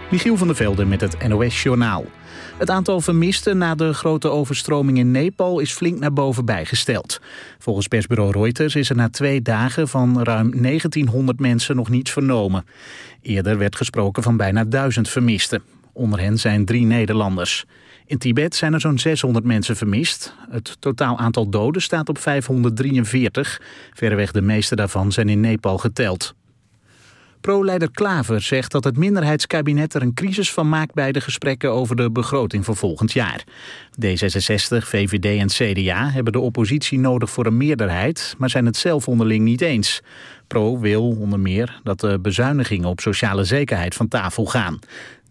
Michiel van der Velde met het NOS-journaal. Het aantal vermisten na de grote overstroming in Nepal is flink naar boven bijgesteld. Volgens persbureau Reuters is er na 2 dagen van ruim 1900 mensen nog niets vernomen. Eerder werd gesproken van bijna 1000 vermisten. Onder hen zijn 3 Nederlanders. In Tibet zijn er zo'n 600 mensen vermist. Het totaal aantal doden staat op 543. Verreweg de meeste daarvan zijn in Nepal geteld. Pro-leider Klaver zegt dat het minderheidskabinet er een crisis van maakt bij de gesprekken over de begroting voor volgend jaar. D66, VVD en CDA hebben de oppositie nodig voor een meerderheid, maar zijn het zelf onderling niet eens. Pro wil onder meer dat de bezuinigingen op sociale zekerheid van tafel gaan.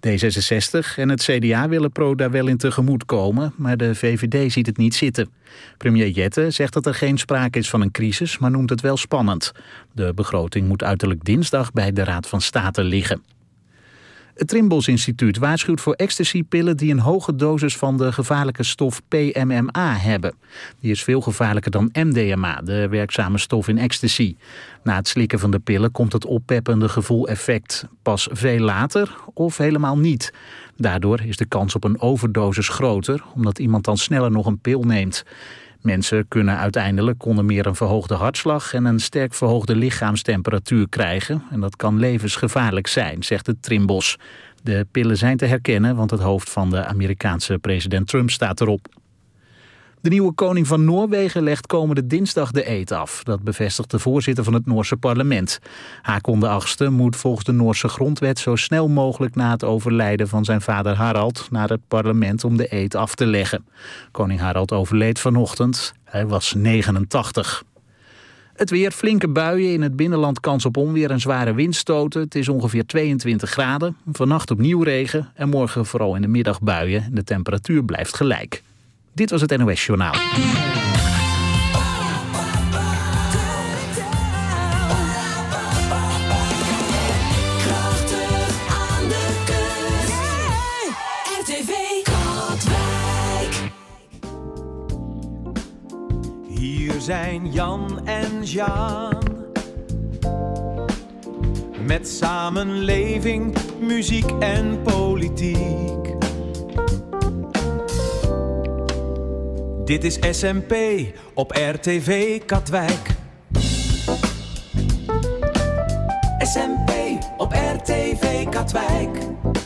D66 en het CDA willen Pro daar wel in tegemoet komen, maar de VVD ziet het niet zitten. Premier Jette zegt dat er geen sprake is van een crisis, maar noemt het wel spannend. De begroting moet uiterlijk dinsdag bij de Raad van State liggen. Het Trimbos Instituut waarschuwt voor ecstasypillen die een hoge dosis van de gevaarlijke stof PMMA hebben. Die is veel gevaarlijker dan MDMA, de werkzame stof in ecstasy. Na het slikken van de pillen komt het oppeppende gevoel-effect pas veel later of helemaal niet. Daardoor is de kans op een overdosis groter, omdat iemand dan sneller nog een pil neemt. Mensen kunnen uiteindelijk onder meer een verhoogde hartslag en een sterk verhoogde lichaamstemperatuur krijgen. En dat kan levensgevaarlijk zijn, zegt het Trimbos. De pillen zijn te herkennen, want het hoofd van de Amerikaanse president Trump staat erop. De nieuwe koning van Noorwegen legt komende dinsdag de eed af. Dat bevestigt de voorzitter van het Noorse parlement. Haakon VIII moet volgens de Noorse grondwet zo snel mogelijk na het overlijden van zijn vader Harald naar het parlement om de eed af te leggen. Koning Harald overleed vanochtend. Hij was 89. Het weer, flinke buien, in het binnenland kans op onweer en zware windstoten. Het is ongeveer 22 graden. Vannacht opnieuw regen en morgen vooral in de middag buien. De temperatuur blijft gelijk. Dit was het NOS Journaal. Hier zijn Jan en Jean. Met samenleving, muziek en politiek. Dit is SMP op RTV Katwijk. SMP op RTV Katwijk.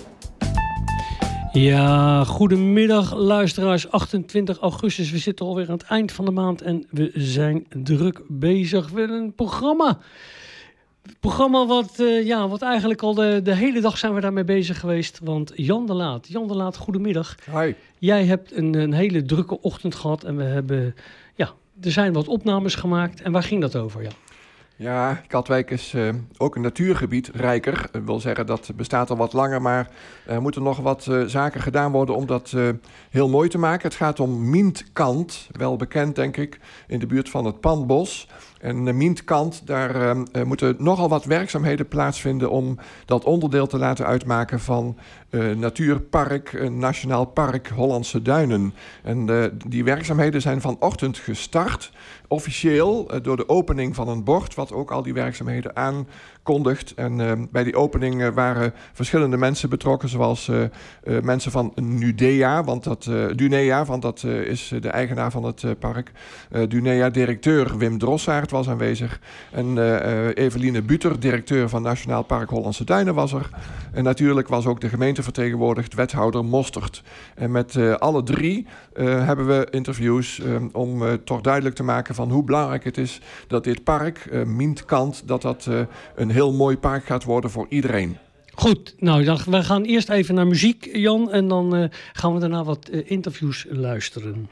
Ja, goedemiddag luisteraars. 28 augustus, we zitten alweer aan het eind van de maand en we zijn druk bezig met een programma. Programma wat eigenlijk al de hele dag zijn we daarmee bezig geweest. Want Jan de Laat, goedemiddag. Hi. Jij hebt een hele drukke ochtend gehad en er zijn wat opnames gemaakt. En waar ging dat over, Jan? Ja, Katwijk is ook een natuurgebied, rijker. Dat wil zeggen, dat bestaat al wat langer, maar er moeten nog wat zaken gedaan worden om dat heel mooi te maken. Het gaat om Mintkant, wel bekend denk ik, in de buurt van het Panbos. En Mintkant, daar moeten nogal wat werkzaamheden plaatsvinden om dat onderdeel te laten uitmaken van Natuurpark, Nationaal Park Hollandse Duinen. En die werkzaamheden zijn vanochtend gestart, officieel door de opening van een bord, wat ook al die werkzaamheden aankondigt. En bij die opening waren verschillende mensen betrokken, zoals mensen van Dunea, want dat is de eigenaar van het park. Dunea-directeur Wim Drossaert was aanwezig. En Eveline Buter, directeur van Nationaal Park Hollandse Duinen, was er. En natuurlijk was ook de gemeente vertegenwoordigd, wethouder Mostert. En met alle 3 hebben we interviews om toch duidelijk te maken van hoe belangrijk het is dat dit park, Mintkant, dat een heel mooi park gaat worden voor iedereen. Goed, nou, we gaan eerst even naar muziek, Jan, en dan gaan we daarna wat interviews luisteren.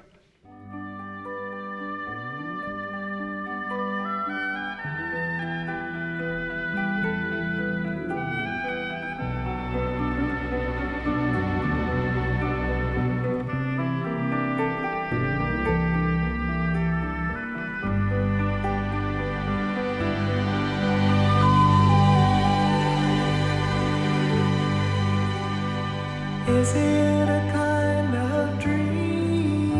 Is it a kind of dream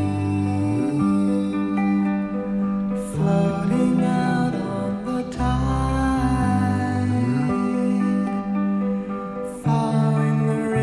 floating out on the tide, following the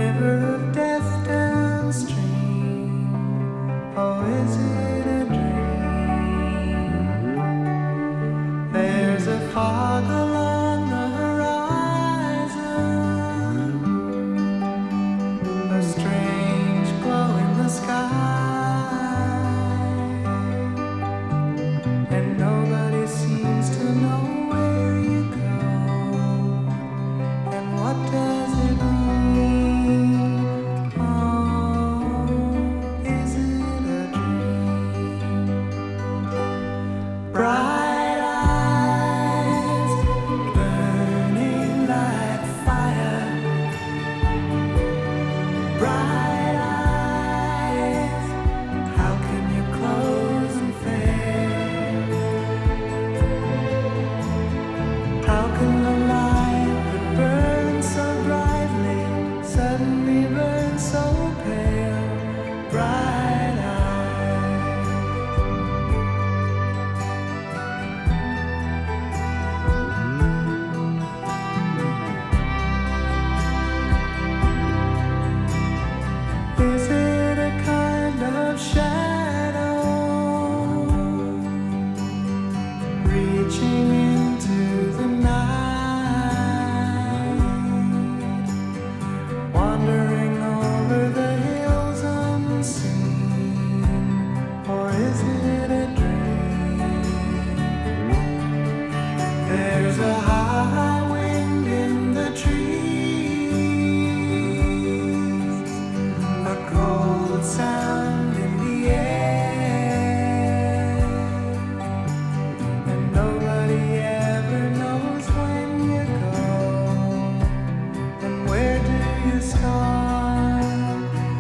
There's a high wind in the trees, a cold sound in the air, and nobody ever knows when you go and where do you start.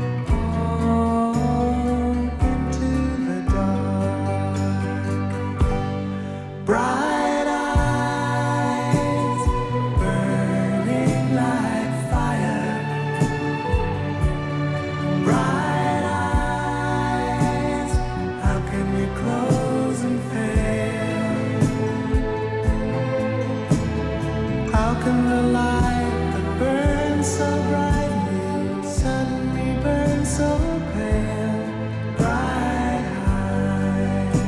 Oh, into the dark. Bright eyes burning like fire. Bright eyes, how can you close and fail? How can the light that burns so brightly suddenly burn so pale? Bright eyes.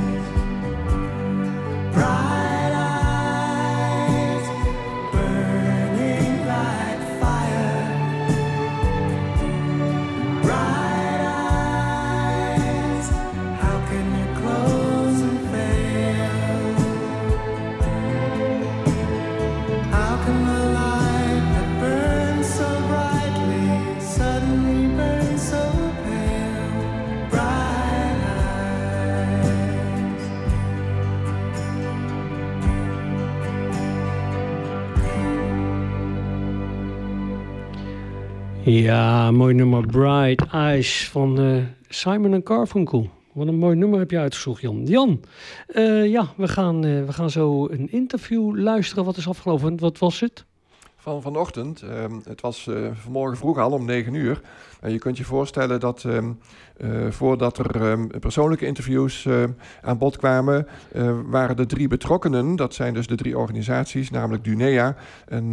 Bright eyes, burning like fire. Bright eyes, how can you close and fail? How can the light that burns so brightly suddenly burn so pale? Bright eyes. Ja, mooi nummer Bright Eyes van Simon & Garfunkel. Wat een mooi nummer heb je uitgezocht, Jan. Jan, we gaan zo een interview luisteren. Wat is afgelopen? Wat was het? Vanochtend. Het was vanmorgen vroeg al om 9:00. En je kunt je voorstellen dat voordat er persoonlijke interviews aan bod kwamen, waren de 3 betrokkenen. Dat zijn dus de 3 organisaties, namelijk Dunea. En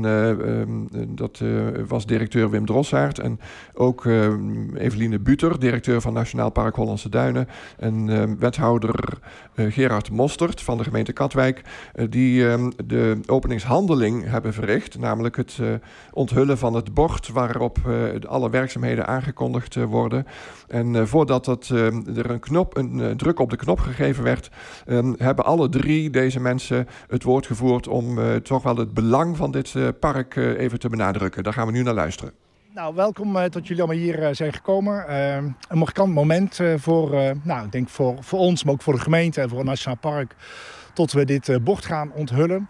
dat was directeur Wim Drossaert. En ook Eveline Buter, directeur van Nationaal Park Hollandse Duinen. En wethouder Gerard Mostert van de gemeente Katwijk. Die de openingshandeling hebben verricht. Namelijk het onthullen van het bord waarop alle werkzaamheden aangekondigd worden. En voordat er een druk op de knop gegeven werd, hebben alle 3 deze mensen het woord gevoerd om toch wel het belang van dit park even te benadrukken. Daar gaan we nu naar luisteren. Nou, welkom dat jullie allemaal hier zijn gekomen. Een markant moment voor, ik denk voor ons, maar ook voor de gemeente en voor het Nationaal Park, tot we dit bord gaan onthullen.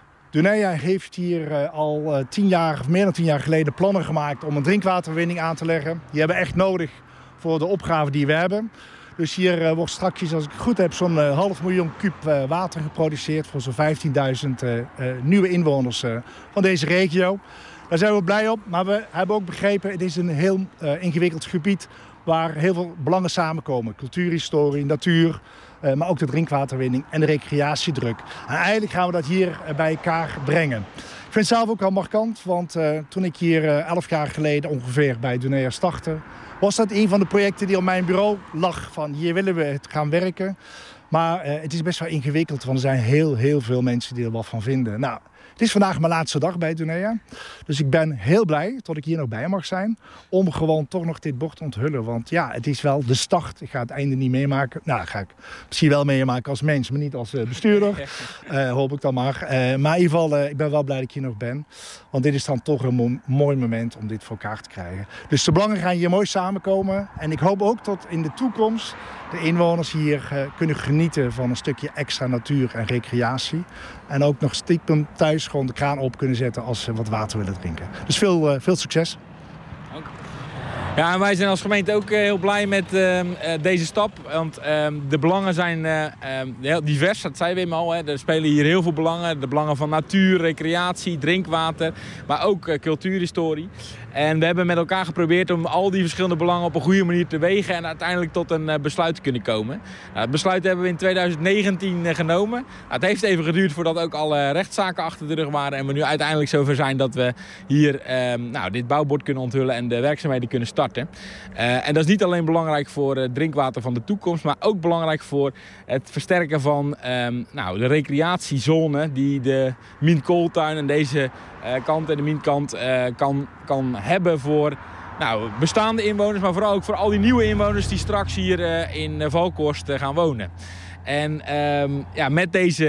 Dunea heeft hier al 10 jaar, of meer dan 10 jaar geleden, plannen gemaakt om een drinkwaterwinning aan te leggen. Die hebben echt nodig voor de opgave die we hebben. Dus hier wordt straks, als ik het goed heb, zo'n 500.000 kuub water geproduceerd voor zo'n 15.000 nieuwe inwoners van deze regio. Daar zijn we blij op, maar we hebben ook begrepen, het is een heel ingewikkeld gebied waar heel veel belangen samenkomen. Cultuurhistorie, natuur, maar ook de drinkwaterwinning en de recreatiedruk. En eigenlijk gaan we dat hier bij elkaar brengen. Ik vind het zelf ook wel markant, want toen ik hier 11 jaar geleden ongeveer bij Dunea startte, was dat een van de projecten die op mijn bureau lag. Van hier willen we het gaan werken. Maar het is best wel ingewikkeld, want er zijn heel veel mensen die er wat van vinden. Nou, het is vandaag mijn laatste dag bij Dunea. Dus ik ben heel blij dat ik hier nog bij mag zijn. Om gewoon toch nog dit bord te onthullen. Want ja, het is wel de start. Ik ga het einde niet meemaken. Nou, dat ga ik misschien wel meemaken als mens, maar niet als bestuurder. Hoop ik dan maar. Maar in ieder geval, ik ben wel blij dat ik hier nog ben. Want dit is dan toch een mooi moment om dit voor elkaar te krijgen. Dus de belangen gaan hier mooi samenkomen. En ik hoop ook dat in de toekomst de inwoners hier kunnen genieten van een stukje extra natuur en recreatie. En ook nog stiekem thuis gewoon de kraan op kunnen zetten als ze wat water willen drinken. Dus veel succes. Ja, en wij zijn als gemeente ook heel blij met deze stap. Want de belangen zijn heel divers, dat zei Wim al. Hè. Er spelen hier heel veel belangen. De belangen van natuur, recreatie, drinkwater, maar ook cultuurhistorie. En we hebben met elkaar geprobeerd om al die verschillende belangen op een goede manier te wegen en uiteindelijk tot een besluit te kunnen komen. Nou, het besluit hebben we in 2019 genomen. Nou, het heeft even geduurd voordat ook alle rechtszaken achter de rug waren en we nu uiteindelijk zover zijn dat we hier dit bouwbord kunnen onthullen en de werkzaamheden kunnen starten. En dat is niet alleen belangrijk voor drinkwater van de toekomst, maar ook belangrijk voor het versterken van de recreatiezone die de Mien-Kooltuin en deze kant en de Mienkant kan hebben voor bestaande inwoners, maar vooral ook voor al die nieuwe inwoners die straks hier in Valkhorst gaan wonen. En met deze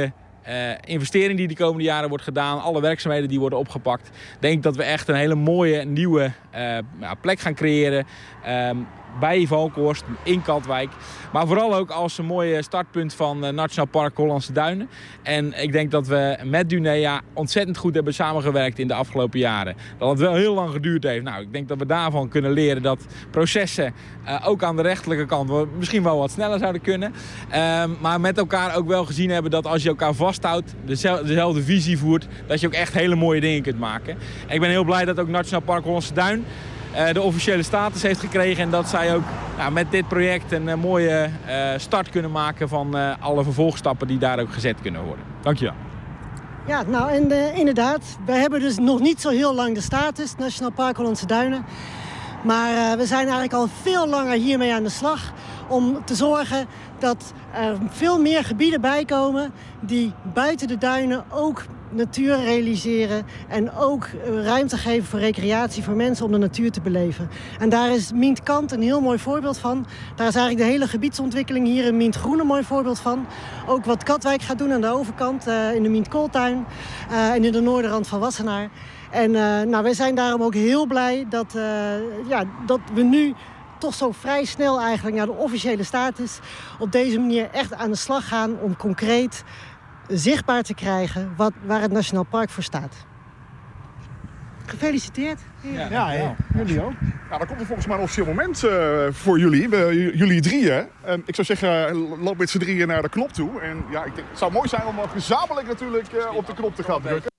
investering die de komende jaren wordt gedaan, alle werkzaamheden die worden opgepakt, denk ik dat we echt een hele mooie nieuwe plek gaan creëren. Bij Valkhorst, in Katwijk. Maar vooral ook als een mooi startpunt van Nationaal Park Hollandse Duinen. En ik denk dat we met Dunea ontzettend goed hebben samengewerkt in de afgelopen jaren. Dat het wel heel lang geduurd heeft. Nou, ik denk dat we daarvan kunnen leren dat processen ook aan de rechterlijke kant misschien wel wat sneller zouden kunnen. Maar met elkaar ook wel gezien hebben dat als je elkaar vasthoudt, dezelfde visie voert, dat je ook echt hele mooie dingen kunt maken. En ik ben heel blij dat ook Nationaal Park Hollandse Duin de officiële status heeft gekregen. En dat zij ook met dit project een mooie start kunnen maken van alle vervolgstappen die daar ook gezet kunnen worden. Dankjewel. Ja, nou en inderdaad, we hebben dus nog niet zo heel lang de status, Nationaal Park Hollandse Duinen. Maar we zijn eigenlijk al veel langer hiermee aan de slag om te zorgen dat er veel meer gebieden bijkomen die buiten de duinen ook natuur realiseren en ook ruimte geven voor recreatie voor mensen om de natuur te beleven. En daar is Mient Kant een heel mooi voorbeeld van. Daar is eigenlijk de hele gebiedsontwikkeling hier in Mient Groen een mooi voorbeeld van. Ook wat Katwijk gaat doen aan de overkant in de Mient Kooltuin en in de noorderrand van Wassenaar. En wij zijn daarom ook heel blij dat we nu toch zo vrij snel eigenlijk naar de officiële status op deze manier echt aan de slag gaan om concreet zichtbaar te krijgen waar het Nationaal Park voor staat. Gefeliciteerd. Ja, jullie ook. Ja, dan komt er volgens mij een officieel moment voor jullie. Jullie drieën. Ik zou zeggen, loop met z'n drieën naar de knop toe. En ja, ik denk, het zou mooi zijn om gezamenlijk natuurlijk op de knop te gaan drukken.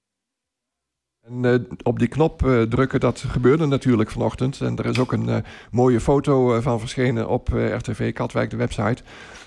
En op die knop drukken, dat gebeurde natuurlijk vanochtend. En er is ook een mooie foto van verschenen op RTV Katwijk, de website.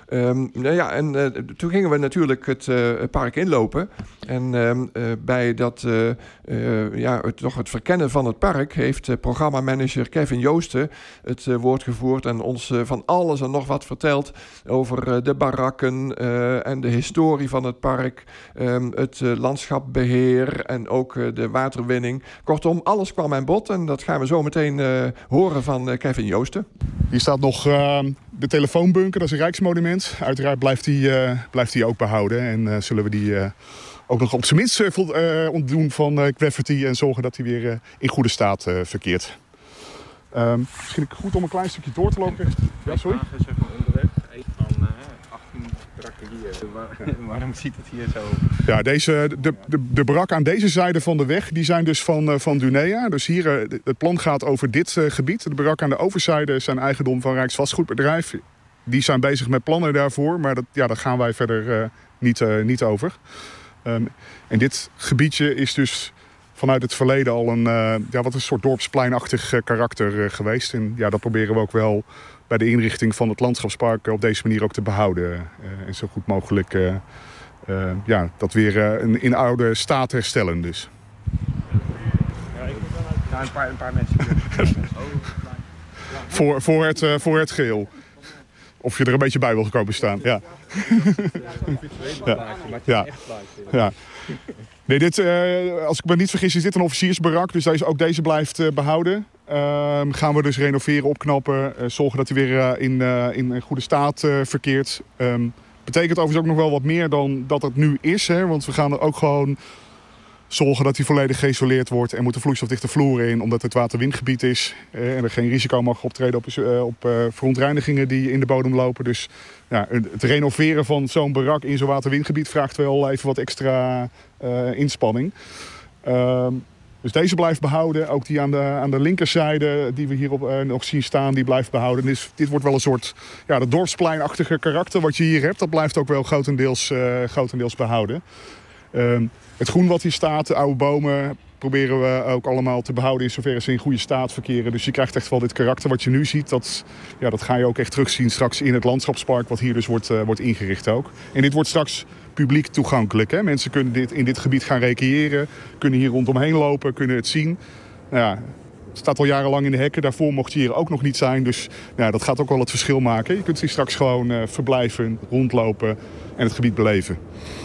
Toen gingen we natuurlijk het park inlopen. En bij dat, het verkennen van het park heeft programmamanager Kevin Joosten het woord gevoerd en ons van alles en nog wat verteld over de barakken en de historie van het park, het landschapbeheer en ook de waterwinning. Kortom, alles kwam aan bod en dat gaan we zo meteen horen van Kevin Joosten. Hier staat nog de telefoonbunker, dat is een rijksmonument. Uiteraard blijft die ook behouden. En zullen we die ook nog op zijn minst ontdoen van graffiti en zorgen dat hij weer in goede staat verkeert. Misschien goed om een klein stukje door te lopen. Ja, sorry? Onderweg. Een van 18 barakken hier. Waarom ziet het hier zo? Ja, de barakken aan deze zijde van de weg, die zijn dus van Dunea. Dus hier, het plan gaat over dit gebied. De barakken aan de overzijde zijn eigendom van Rijksvastgoedbedrijf. Die zijn bezig met plannen daarvoor, maar daar gaan wij verder niet over. En dit gebiedje is dus vanuit het verleden al een soort dorpspleinachtig karakter geweest. En ja, dat proberen we ook wel bij de inrichting van het landschapspark op deze manier ook te behouden. En zo goed mogelijk dat weer in oude staat herstellen dus. Ja, een paar mensen. Voor het geheel. Of je er een beetje bij wil komen staan. Ja. Ja. Nee, dit, als ik me niet vergis, is dit een officiersbarak. Dus ook deze blijft behouden. Gaan we dus renoveren, opknappen. Zorgen dat hij weer in goede staat verkeert. Betekent overigens ook nog wel wat meer dan dat het nu is. Hè? Want we gaan er ook gewoon zorgen dat hij volledig geïsoleerd wordt. En moeten vloeistofdichte vloeren in, omdat het waterwindgebied is. En er geen risico mag optreden op verontreinigingen die in de bodem lopen. Dus ja, het renoveren van zo'n barak in zo'n waterwindgebied vraagt wel even wat extra inspanning. Dus deze blijft behouden. Ook die aan de linkerzijde die we hier nog zien staan, die blijft behouden. Dus dit wordt wel een soort dat dorpspleinachtige karakter wat je hier hebt. Dat blijft ook wel grotendeels behouden. Het groen wat hier staat, de oude bomen, proberen we ook allemaal te behouden in zoverre ze in goede staat verkeren. Dus je krijgt echt wel dit karakter wat je nu ziet. Dat ga je ook echt terugzien straks in het landschapspark wat hier dus wordt ingericht ook. En dit wordt straks publiek toegankelijk. Hè? Mensen kunnen in dit gebied gaan recreëren, kunnen hier rondomheen lopen, kunnen het zien. Het staat al jarenlang in de hekken, daarvoor mocht je hier ook nog niet zijn. Dus dat gaat ook wel het verschil maken. Je kunt hier straks gewoon verblijven, rondlopen en het gebied beleven.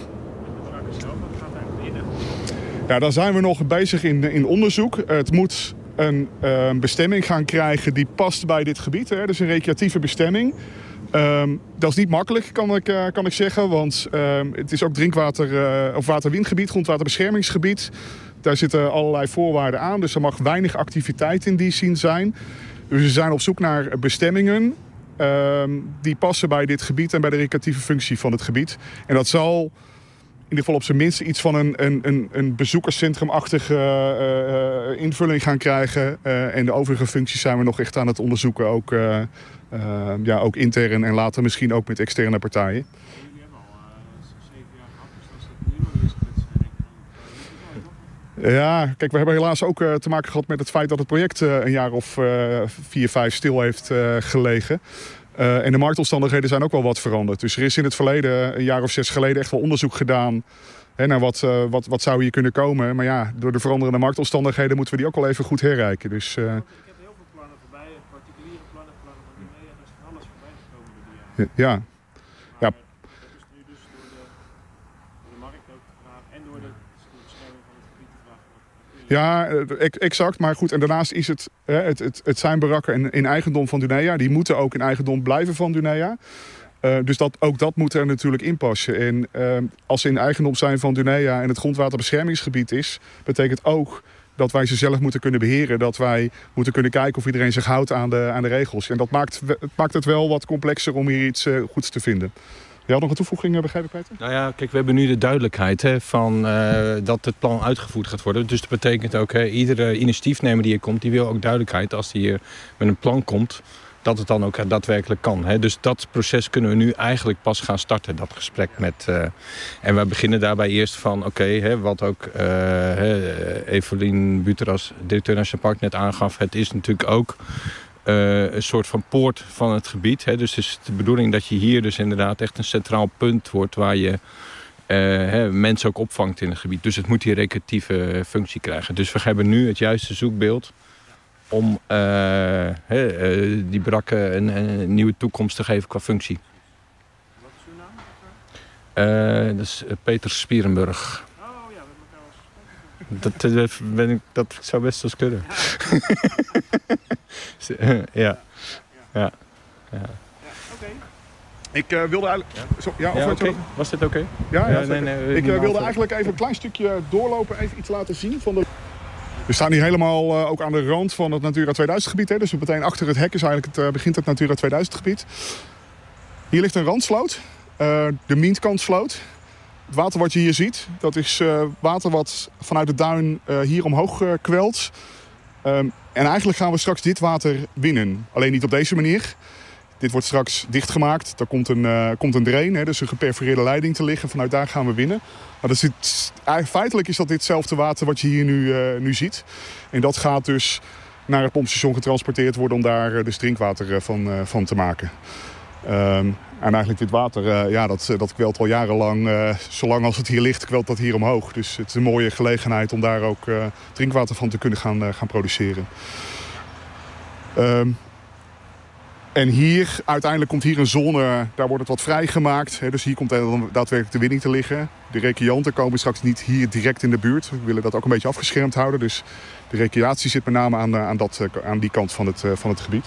Ja, daar zijn we nog bezig in onderzoek. Het moet een bestemming gaan krijgen die past bij dit gebied. Hè. Dus een recreatieve bestemming. Dat is niet makkelijk, kan ik zeggen. Want het is ook drinkwater- of waterwindgebied, grondwaterbeschermingsgebied. Daar zitten allerlei voorwaarden aan. Dus er mag weinig activiteit in die zin zijn. Dus we zijn op zoek naar bestemmingen die passen bij dit gebied en bij de recreatieve functie van het gebied. En dat zal in ieder geval op zijn minst iets van een bezoekerscentrumachtige invulling gaan krijgen. En de overige functies zijn we nog echt aan het onderzoeken. Ook intern en later misschien ook met externe partijen. Jullie hebben al 7 jaar gehad, dus dat is het nieuwe is. Ja, kijk, we hebben helaas ook te maken gehad met het feit dat het project een jaar of 4, 5 stil heeft gelegen. En de marktomstandigheden zijn ook wel wat veranderd. Dus er is in het verleden, een jaar of 6 geleden, echt wel onderzoek gedaan naar wat zou hier kunnen komen. Maar ja, door de veranderende marktomstandigheden moeten we die ook wel even goed herrijken. Dus, Ik heb heel veel plannen voorbij, particuliere plannen van Numea, daar is van alles voorbij gekomen door die jaren. ja. Maar dat is nu dus door de markt ook gevraagd en door de bescherming van het gebied te vragen. Ja, exact. Maar goed, en daarnaast is het zijn barakken in eigendom van Dunea. Die moeten ook in eigendom blijven van Dunea. Dus ook dat moet er natuurlijk in passen. En als ze in eigendom zijn van Dunea en het grondwaterbeschermingsgebied is, betekent ook dat wij ze zelf moeten kunnen beheren. Dat wij moeten kunnen kijken of iedereen zich houdt aan de regels. En dat maakt het wel wat complexer om hier iets goeds te vinden. Je had nog een toevoeging, begrijp ik, Peter? Nou ja, kijk, we hebben nu de duidelijkheid van dat het plan uitgevoerd gaat worden. Dus dat betekent ook, iedere initiatiefnemer die hier komt, die wil ook duidelijkheid als die hier met een plan komt, dat het dan ook daadwerkelijk kan. Dus dat proces kunnen we nu eigenlijk pas gaan starten, dat gesprek met. En we beginnen daarbij eerst van, wat ook Evelien Buteras, directeur Nationaal Park, net aangaf. Het is natuurlijk ook een soort van poort van het gebied. Dus het is de bedoeling dat je hier dus inderdaad echt een centraal punt wordt waar je mensen ook opvangt in het gebied. Dus het moet die recreatieve functie krijgen. Dus we hebben nu het juiste zoekbeeld om die barakken een nieuwe toekomst te geven qua functie. Wat is uw naam? Dat is Peter Spierenburg. Oh ja, we hebben elkaar al Dat zou best wel kunnen. Ja. Oké. Ik wilde eigenlijk... Was dit oké? Ja, nee, ik wilde eigenlijk even een klein stukje doorlopen, even iets laten zien van de... We staan hier helemaal ook aan de rand van het Natura 2000 gebied. Dus meteen achter het hek is eigenlijk begint het Natura 2000 gebied. Hier ligt een randsloot, de Mientkantsloot. Het water wat je hier ziet, dat is water wat vanuit de duin hier omhoog kwelt. En eigenlijk gaan we straks dit water winnen. Alleen niet op deze manier. Dit wordt straks dichtgemaakt. Daar komt een drain, dus een geperforeerde leiding te liggen. Vanuit daar gaan we winnen. Maar feitelijk is dat ditzelfde water wat je hier nu ziet. En dat gaat dus naar het pompstation getransporteerd worden om daar dus drinkwater van te maken. En eigenlijk dit water, dat kwelt al jarenlang. Zolang als het hier ligt, kwelt dat hier omhoog. Dus het is een mooie gelegenheid om daar ook drinkwater van te kunnen gaan produceren. En hier, uiteindelijk komt hier een zone, daar wordt het wat vrijgemaakt. Dus hier komt daadwerkelijk de winning te liggen. De recreanten komen straks niet hier direct in de buurt. We willen dat ook een beetje afgeschermd houden. Dus de recreatie zit met name aan die kant van het gebied.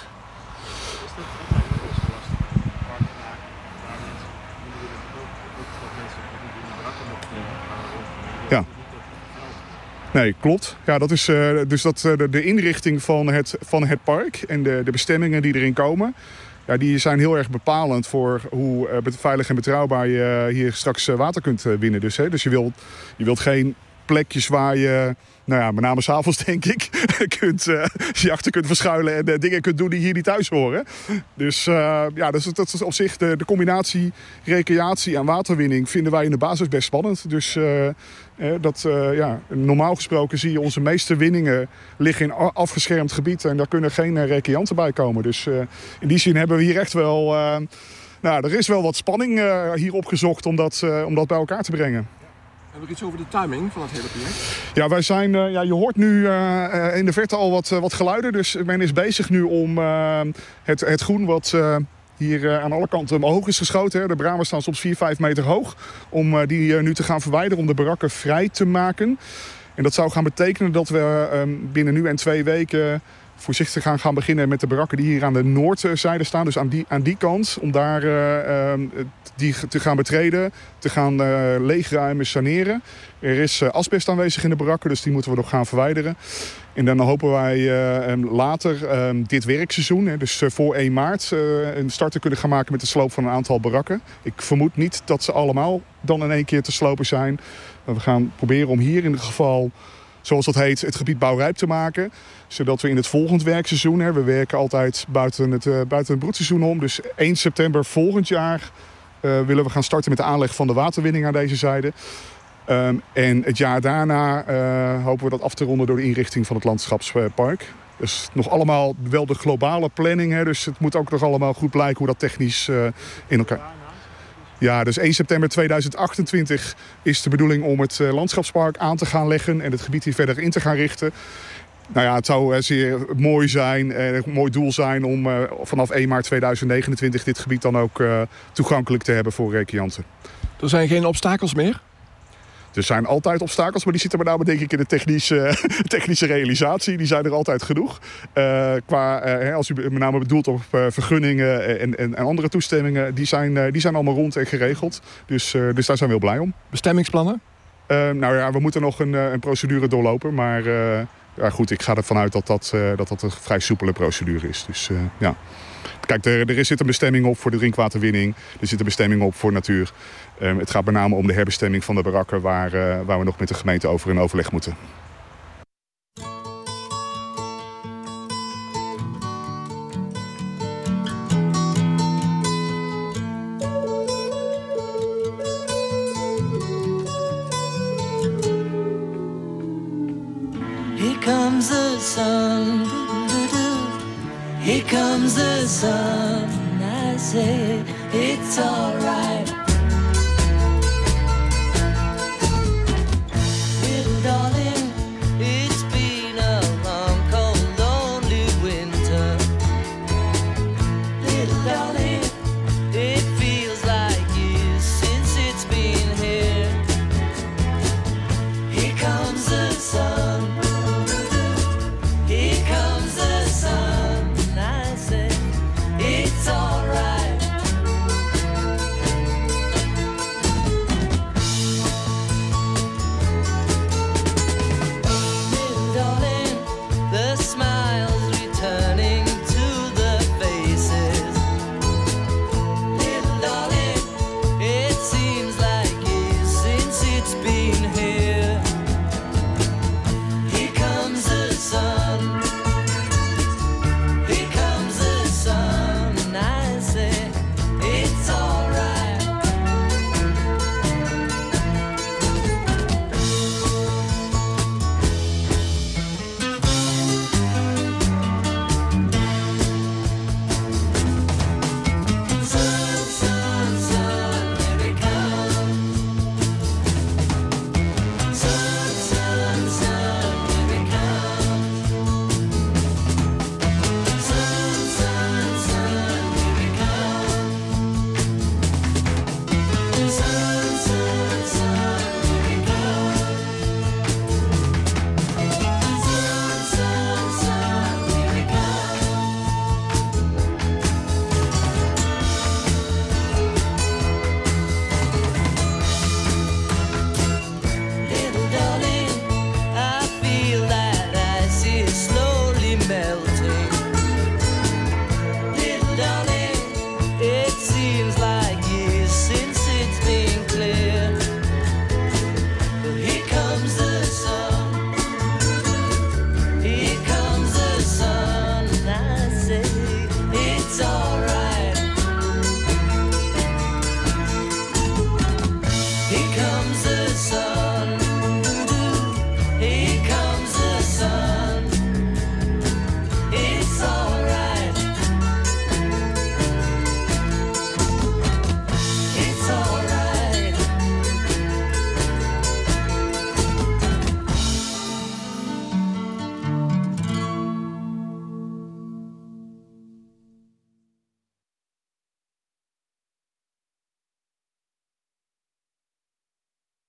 Ja. Nee, klopt. Ja, dat is dus de inrichting van het park en de bestemmingen die erin komen. Ja, die zijn heel erg bepalend voor hoe veilig en betrouwbaar je hier straks water kunt winnen. Dus je wilt geen plekjes waar je, met name 's avonds denk ik, je achter kunt verschuilen en dingen kunt doen die hier niet thuis horen. Dus dat is op zich de combinatie recreatie en waterwinning vinden wij in de basis best spannend. Dus normaal gesproken zie je onze meeste winningen liggen in afgeschermd gebied en daar kunnen geen recreanten bij komen. Dus in die zin hebben we hier echt wel, er is wel wat spanning hier opgezocht om dat bij elkaar te brengen. Hebben we iets over de timing van het hele project? Ja, wij zijn, je hoort nu in de verte al wat geluiden. Dus men is bezig nu om het groen wat hier aan alle kanten omhoog is geschoten. De bramen staan soms 4-5 meter hoog. Om die nu te gaan verwijderen, om de barakken vrij te maken. En dat zou gaan betekenen dat we binnen nu en 2 weken voorzichtig gaan beginnen met de barakken die hier aan de noordzijde staan. Dus aan die kant, om daar die te gaan betreden, te gaan leegruimen, saneren. Er is asbest aanwezig in de barakken, dus die moeten we nog gaan verwijderen. En dan hopen wij later dit werkseizoen, dus voor 1 maart, een start te kunnen gaan maken met de sloop van een aantal barakken. Ik vermoed niet dat ze allemaal dan in één keer te slopen zijn. Maar we gaan proberen om hier in ieder geval, zoals dat heet, het gebied bouwrijp te maken. Zodat we in het volgend werkseizoen, we werken altijd buiten het broedseizoen om. Dus 1 september volgend jaar willen we gaan starten met de aanleg van de waterwinning aan deze zijde. En het jaar daarna hopen we dat af te ronden door de inrichting van het landschapspark. Dus nog allemaal wel de globale planning. Hè, dus het moet ook nog allemaal goed blijken hoe dat technisch in elkaar... Ja, dus 1 september 2028 is de bedoeling om het landschapspark aan te gaan leggen en het gebied hier verder in te gaan richten. Nou ja, het zou zeer mooi zijn, een mooi doel zijn om vanaf 1 maart 2029 dit gebied dan ook toegankelijk te hebben voor recreanten. Er zijn geen obstakels meer? Er zijn altijd obstakels, maar die zitten met name denk ik in de technische realisatie. Die zijn er altijd genoeg. Als u met name bedoelt op vergunningen en andere toestemmingen, die zijn allemaal rond en geregeld. Dus daar zijn we heel blij om. Bestemmingsplannen? Nou ja, we moeten nog een procedure doorlopen, maar ja, goed, ik ga ervan uit dat een vrij soepele procedure is. Dus ja. Kijk, er zit een bestemming op voor de drinkwaterwinning. Er zit een bestemming op voor natuur. Het gaat met name om de herbestemming van de barakken waar we nog met de gemeente over in overleg moeten. Here comes the sun, here comes the sun. I say it's alright. Little darling, it's been a long, cold, lonely winter. Little darling, it feels like years since it's been here. Here comes the sun. Here comes the sun. I say it's alright.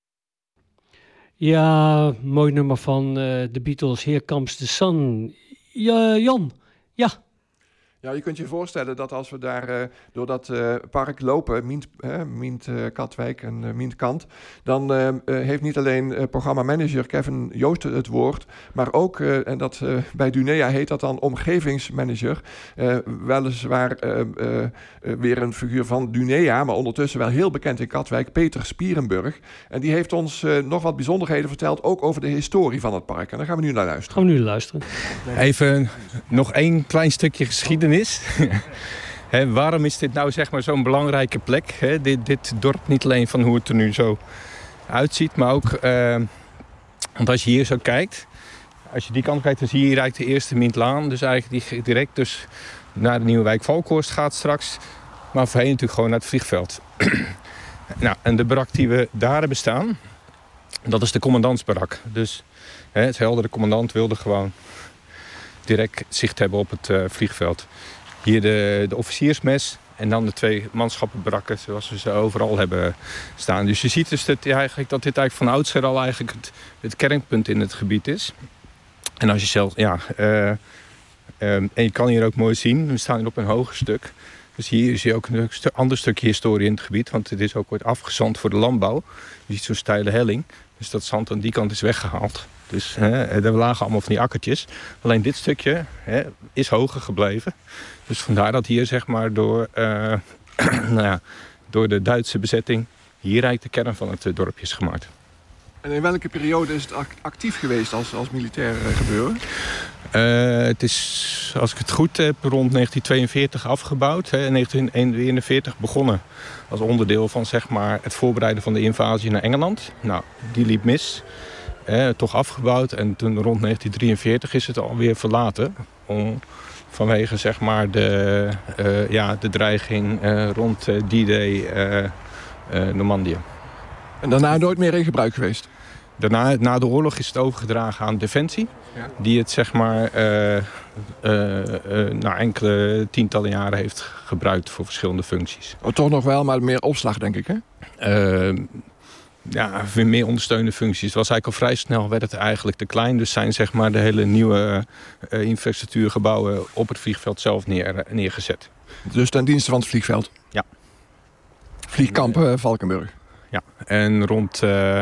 Ja, mooi nummer van de Beatles, Here Comes the Sun. Jan, ja. Ja, je kunt je voorstellen dat als we daar door dat park lopen, Mient Katwijk en Mient Kant, dan heeft niet alleen programmamanager Kevin Joost het woord, maar ook, en dat bij Dunea heet dat dan omgevingsmanager, weliswaar weer een figuur van Dunea, maar ondertussen wel heel bekend in Katwijk, Peter Spierenburg. En die heeft ons nog wat bijzonderheden verteld, ook over de historie van het park. En daar gaan we nu naar luisteren. Even nog 1 klein stukje geschiedenis. Waarom is dit nou zeg maar zo'n belangrijke plek? Dit dorp, niet alleen van hoe het er nu zo uitziet, maar ook, want als je hier zo kijkt, als je die kant kijkt, dan zie je hier eigenlijk de eerste Mintlaan, dus eigenlijk die direct dus naar de nieuwe wijk Valkhorst gaat straks, maar voorheen natuurlijk gewoon naar het vliegveld. Nou, en de barak die we daar hebben staan, dat is de commandantsbarak. Dus het heldere commandant wilde gewoon direct zicht hebben op het vliegveld. Hier de officiersmes en dan de 2 manschappenbarakken zoals we ze overal hebben staan. Dus je ziet dus dat dit eigenlijk van oudsher al eigenlijk het kernpunt in het gebied is. En als je zelf, en je kan hier ook mooi zien, we staan hier op een hoger stuk. Dus hier zie je ook een ander stukje historie in het gebied, want het is ook ooit afgezand voor de landbouw. Je ziet zo'n steile helling, dus dat zand aan die kant is weggehaald. Dus er lagen allemaal van die akkertjes. Alleen dit stukje is hoger gebleven. Dus vandaar dat hier zeg maar door de Duitse bezetting hier eigenlijk de kern van het dorpje is gemaakt. En in welke periode is het actief geweest als militair gebeuren? Het is, als ik het goed heb, rond 1942 afgebouwd. In 1941 begonnen als onderdeel van zeg maar, het voorbereiden van de invasie naar Engeland. Nou, die liep mis. Toch afgebouwd en toen rond 1943 is het alweer verlaten. Vanwege zeg maar de dreiging rond D-Day Normandië. En daarna nooit meer in gebruik geweest? Daarna, na de oorlog is het overgedragen aan Defensie. Ja. Die het zeg maar na enkele tientallen jaren heeft gebruikt voor verschillende functies. Toch nog wel, maar meer opslag denk ik hè? Weer meer ondersteunende functies. Het was eigenlijk al vrij snel, werd het eigenlijk te klein. Dus zijn zeg maar de hele nieuwe infrastructuurgebouwen op het vliegveld zelf neergezet. Dus ten dienste van het vliegveld? Ja. Vliegkamp Valkenburg? Ja, en rond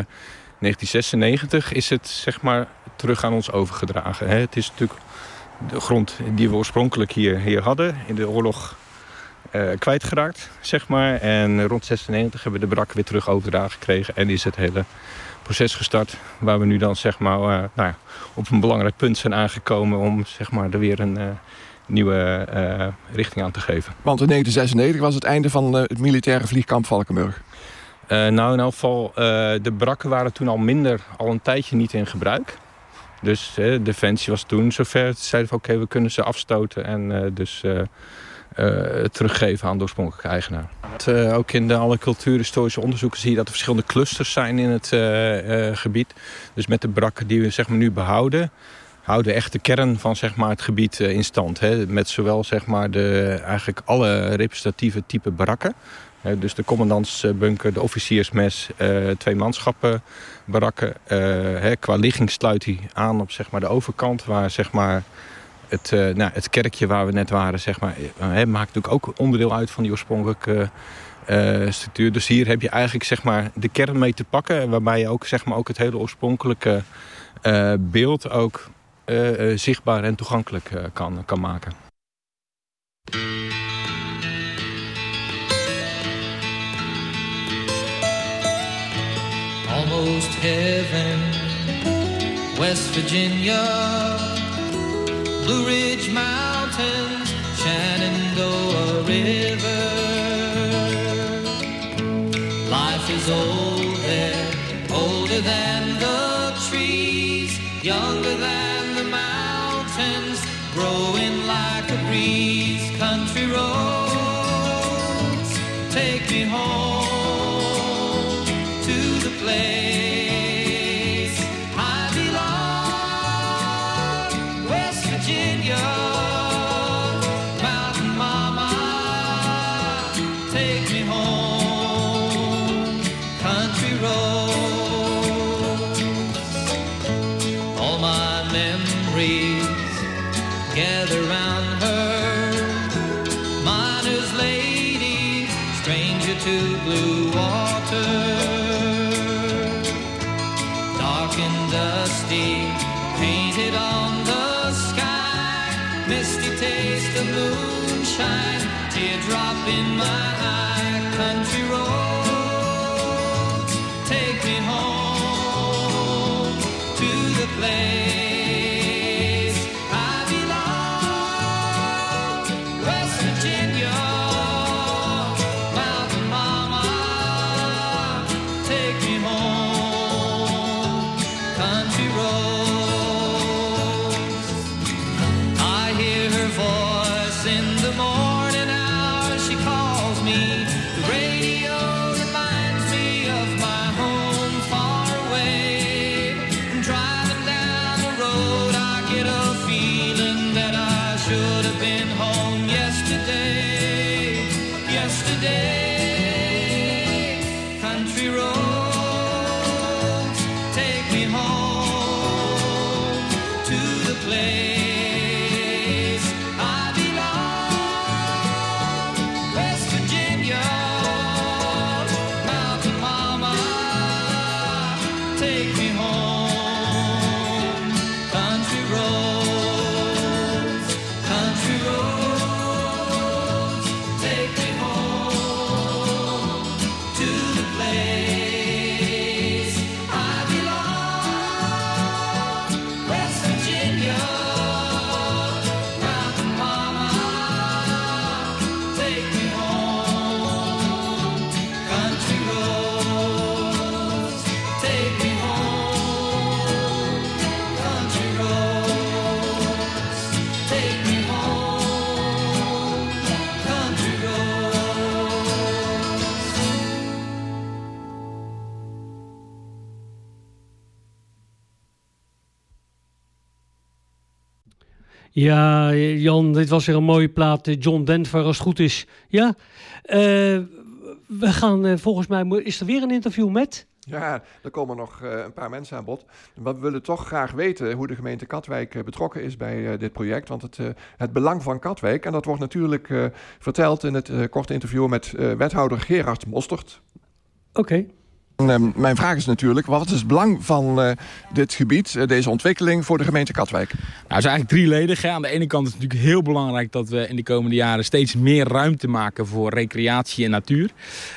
1996 is het zeg maar terug aan ons overgedragen. Het is natuurlijk de grond die we oorspronkelijk hier hadden. In de oorlog kwijtgeraakt, zeg maar. En rond 96 hebben we de barak weer terug overgedragen gekregen. En is het hele proces gestart. Waar we nu dan zeg maar op een belangrijk punt zijn aangekomen om zeg maar er weer een nieuwe richting aan te geven. Want in 1996 was het einde van het militaire vliegkamp Valkenburg. In elk geval, de barakken waren toen al een tijdje niet in gebruik. Dus Defensie was toen zover. Ze zeiden van oké, we kunnen ze afstoten en teruggeven aan de oorspronkelijke eigenaar. Ook in alle cultuurhistorische onderzoeken zie je dat er verschillende clusters zijn in het gebied. Dus met de barakken die we zeg maar, nu behouden, houden we echt de kern van zeg maar, het gebied in stand. Met zowel zeg maar, eigenlijk alle representatieve type barakken. Dus de commandantsbunker, de officiersmes, 2 manschappenbarakken. Qua ligging sluit hij aan op zeg maar, de overkant, waar zeg maar, het kerkje waar we net waren, zeg maar, maakt natuurlijk ook onderdeel uit van die oorspronkelijke structuur. Dus hier heb je eigenlijk zeg maar, de kern mee te pakken, waarbij je ook, zeg maar, ook het hele oorspronkelijke beeld ook zichtbaar en toegankelijk kan maken. Almost heaven, West Virginia, Blue Ridge Mountains, Shenandoah River. Life is old there, older than the trees, younger than the mountains, growing like a breeze. Country roads, take me home to the place I belong, West Virginia, Mountain Mama, take me home, country roads. All my into blue water, dark and dusty, painted on the sky, misty taste of moonshine, teardrop in my eye, country roads, take me home to the place I belong, West Virginia, Mountain Mama, take me home, country roads. I hear her voice in the morning hours, she calls me, the radio reminds me of my home far away. Driving down the road, I get a feeling that I should have been home yesterday, yesterday. Country roads, take me home to the place I belong, West Virginia, Mountain Mama, take me home, country roads, take me home to the place I belong, West Virginia, Mountain Mama, take me home, country roads, take me home, country roads, take me home, country roads. Ja, Jan, dit was weer een mooie plaat. John Denver, als het goed is. Ja, we gaan volgens mij... Is er weer een interview met... Ja, er komen nog een paar mensen aan bod. Maar we willen toch graag weten hoe de gemeente Katwijk betrokken is bij dit project. Want het belang van Katwijk, en dat wordt natuurlijk verteld in het korte interview met wethouder Gerard Mostert. Oké. Mijn vraag is natuurlijk, wat is het belang van dit gebied, deze ontwikkeling voor de gemeente Katwijk? Nou, het is eigenlijk drieledig. Hè. Aan de ene kant is het natuurlijk heel belangrijk dat we in de komende jaren steeds meer ruimte maken voor recreatie en natuur.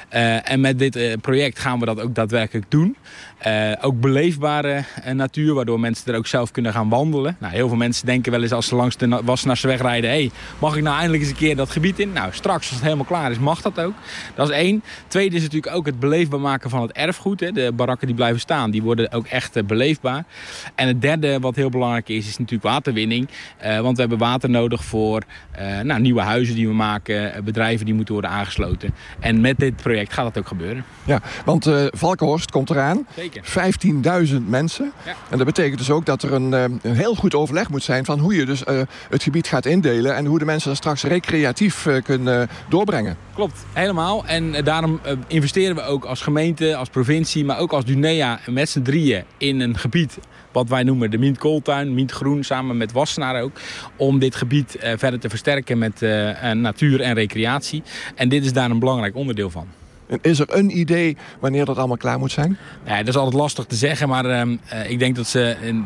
En met dit project gaan we dat ook daadwerkelijk doen. Ook beleefbare natuur, waardoor mensen er ook zelf kunnen gaan wandelen. Nou, heel veel mensen denken wel eens als ze langs de Wassenaarse weg rijden, hey, mag ik nou eindelijk eens een keer dat gebied in? Nou, straks als het helemaal klaar is, mag dat ook. Dat is één. Tweede is natuurlijk ook het beleefbaar maken van het erfgoed. Hè. De barakken die blijven staan, die worden ook echt beleefbaar. En het derde wat heel belangrijk is natuurlijk waterwinning. Want we hebben water nodig voor nieuwe huizen die we maken, bedrijven die moeten worden aangesloten. En met dit project gaat dat ook gebeuren. Ja, want Valkenhorst komt eraan. Zeker. 15.000 mensen. Ja. En dat betekent dus ook dat er een heel goed overleg moet zijn van hoe je dus het gebied gaat indelen en hoe de mensen dat straks recreatief kunnen doorbrengen. Klopt, helemaal. En daarom investeren we ook als gemeente, als provincie, maar ook als Dunea met z'n drieën in een gebied wat wij noemen de Mient-Kooltuin, Mient-Groen, samen met Wassenaar ook, om dit gebied verder te versterken met natuur en recreatie. En dit is daar een belangrijk onderdeel van. En is er een idee wanneer dat allemaal klaar moet zijn? Ja, dat is altijd lastig te zeggen, maar ik denk dat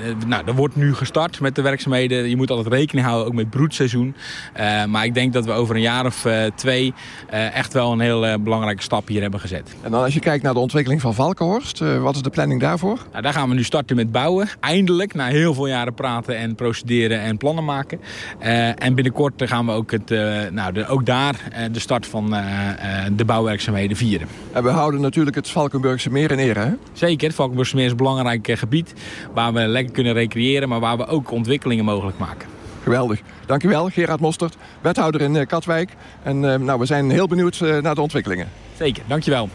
er wordt nu gestart met de werkzaamheden. Je moet altijd rekening houden, ook met broedseizoen. Maar ik denk dat we over een jaar of 2 echt wel een heel belangrijke stap hier hebben gezet. En dan als je kijkt naar de ontwikkeling van Valkenhorst, wat is de planning daarvoor? Nou, daar gaan we nu starten met bouwen. Eindelijk, na heel veel jaren praten en procederen en plannen maken. En binnenkort gaan we ook ook daar de start van de bouwwerkzaamheden vieren. En we houden natuurlijk het Valkenburgse meer in ere, hè? Zeker, het Valkenburgse meer is een belangrijk gebied waar we lekker kunnen recreëren, maar waar we ook ontwikkelingen mogelijk maken. Geweldig. Dankjewel, Gerard Mostert, wethouder in Katwijk. En we zijn heel benieuwd naar de ontwikkelingen. Zeker, dankjewel.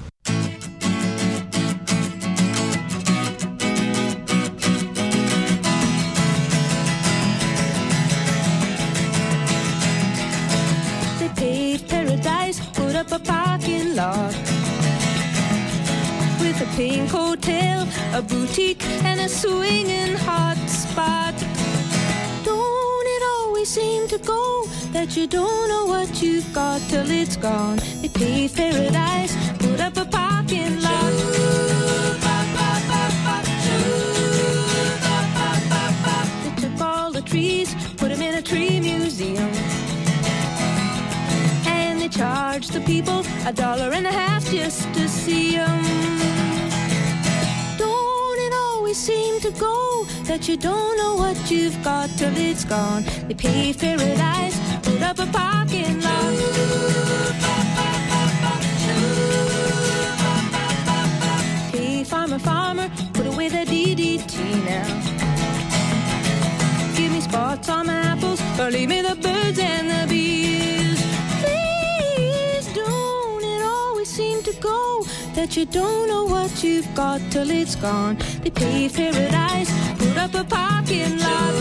Up a parking lot with a pink hotel, a boutique and a swinging hot spot. Don't it always seem to go that you don't know what you've got till it's gone? It paved paradise, put up a parking lot. They took all the trees, put them in a tree museum. And they charged the people $1.50 just to see them. Don't it always seem to go that you don't know what you've got till it's gone? They paved paradise, put up a parking lot. Hey, farmer, farmer, put away the DDT now. Give me spots on my apples, or leave me the birds and the bees. Please don't it always seem to go that you don't know what you've got till it's gone. They paved paradise, put up a parking lot.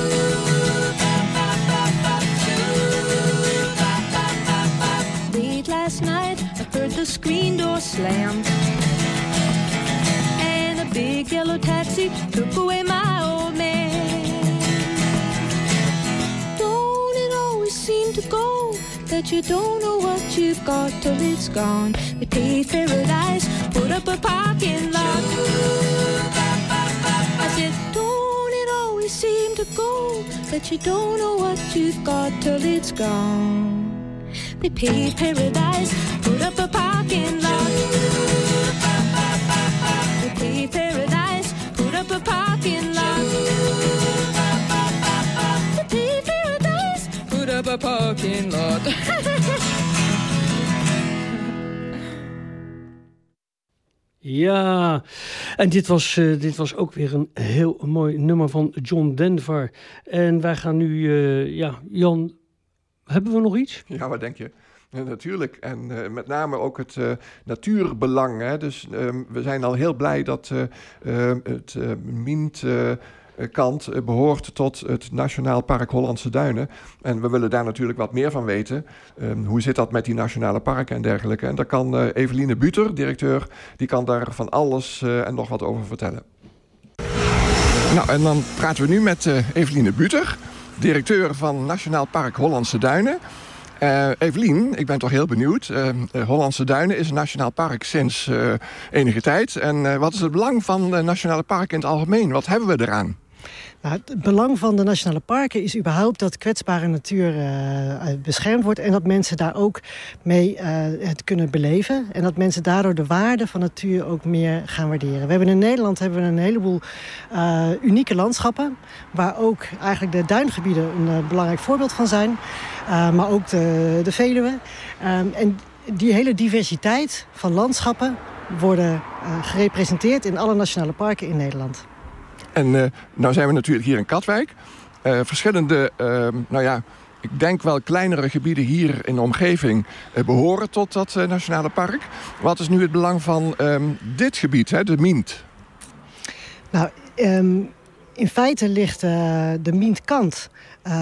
Late last night, I heard the screen door slam, and a big yellow taxi took away my old man. Don't it always seem to go that you don't know what you've got till it's gone? They paved paradise, put up a parking lot. I said, don't it always seem to go that you don't know what you've got till it's gone? They paved paradise, put up a parking lot. They paved paradise, put up a parking lot. They paved paradise, put up a parking lot. Ja, en dit was ook weer een heel mooi nummer van John Denver. En wij gaan nu, Jan, hebben we nog iets? Ja, wat denk je? Ja, natuurlijk. En met name ook het natuurbelang. Hè? Dus we zijn al heel blij dat het Mintkant behoort tot het Nationaal Park Hollandse Duinen. En we willen daar natuurlijk wat meer van weten. Hoe zit dat met die nationale parken en dergelijke? En daar kan Eveline Buter, directeur, die kan daar van alles en nog wat over vertellen. Nou, en dan praten we nu met Eveline Buter, directeur van Nationaal Park Hollandse Duinen. Evelien, ik ben toch heel benieuwd. Hollandse Duinen is een nationaal park sinds enige tijd. En wat is het belang van nationale parken in het algemeen? Wat hebben we eraan? Nou, het belang van de nationale parken is überhaupt dat kwetsbare natuur beschermd wordt. En dat mensen daar ook mee het kunnen beleven. En dat mensen daardoor de waarde van natuur ook meer gaan waarderen. We hebben in Nederland een heleboel unieke landschappen. Waar ook eigenlijk de duingebieden een belangrijk voorbeeld van zijn. Maar ook de Veluwe. En die hele diversiteit van landschappen worden gerepresenteerd in alle nationale parken in Nederland. En nou zijn we natuurlijk hier in Katwijk. Verschillende, ik denk wel kleinere gebieden hier in de omgeving behoren tot dat nationale park. Wat is nu het belang van dit gebied, hè, de Mient? Nou, in feite ligt de Mintkant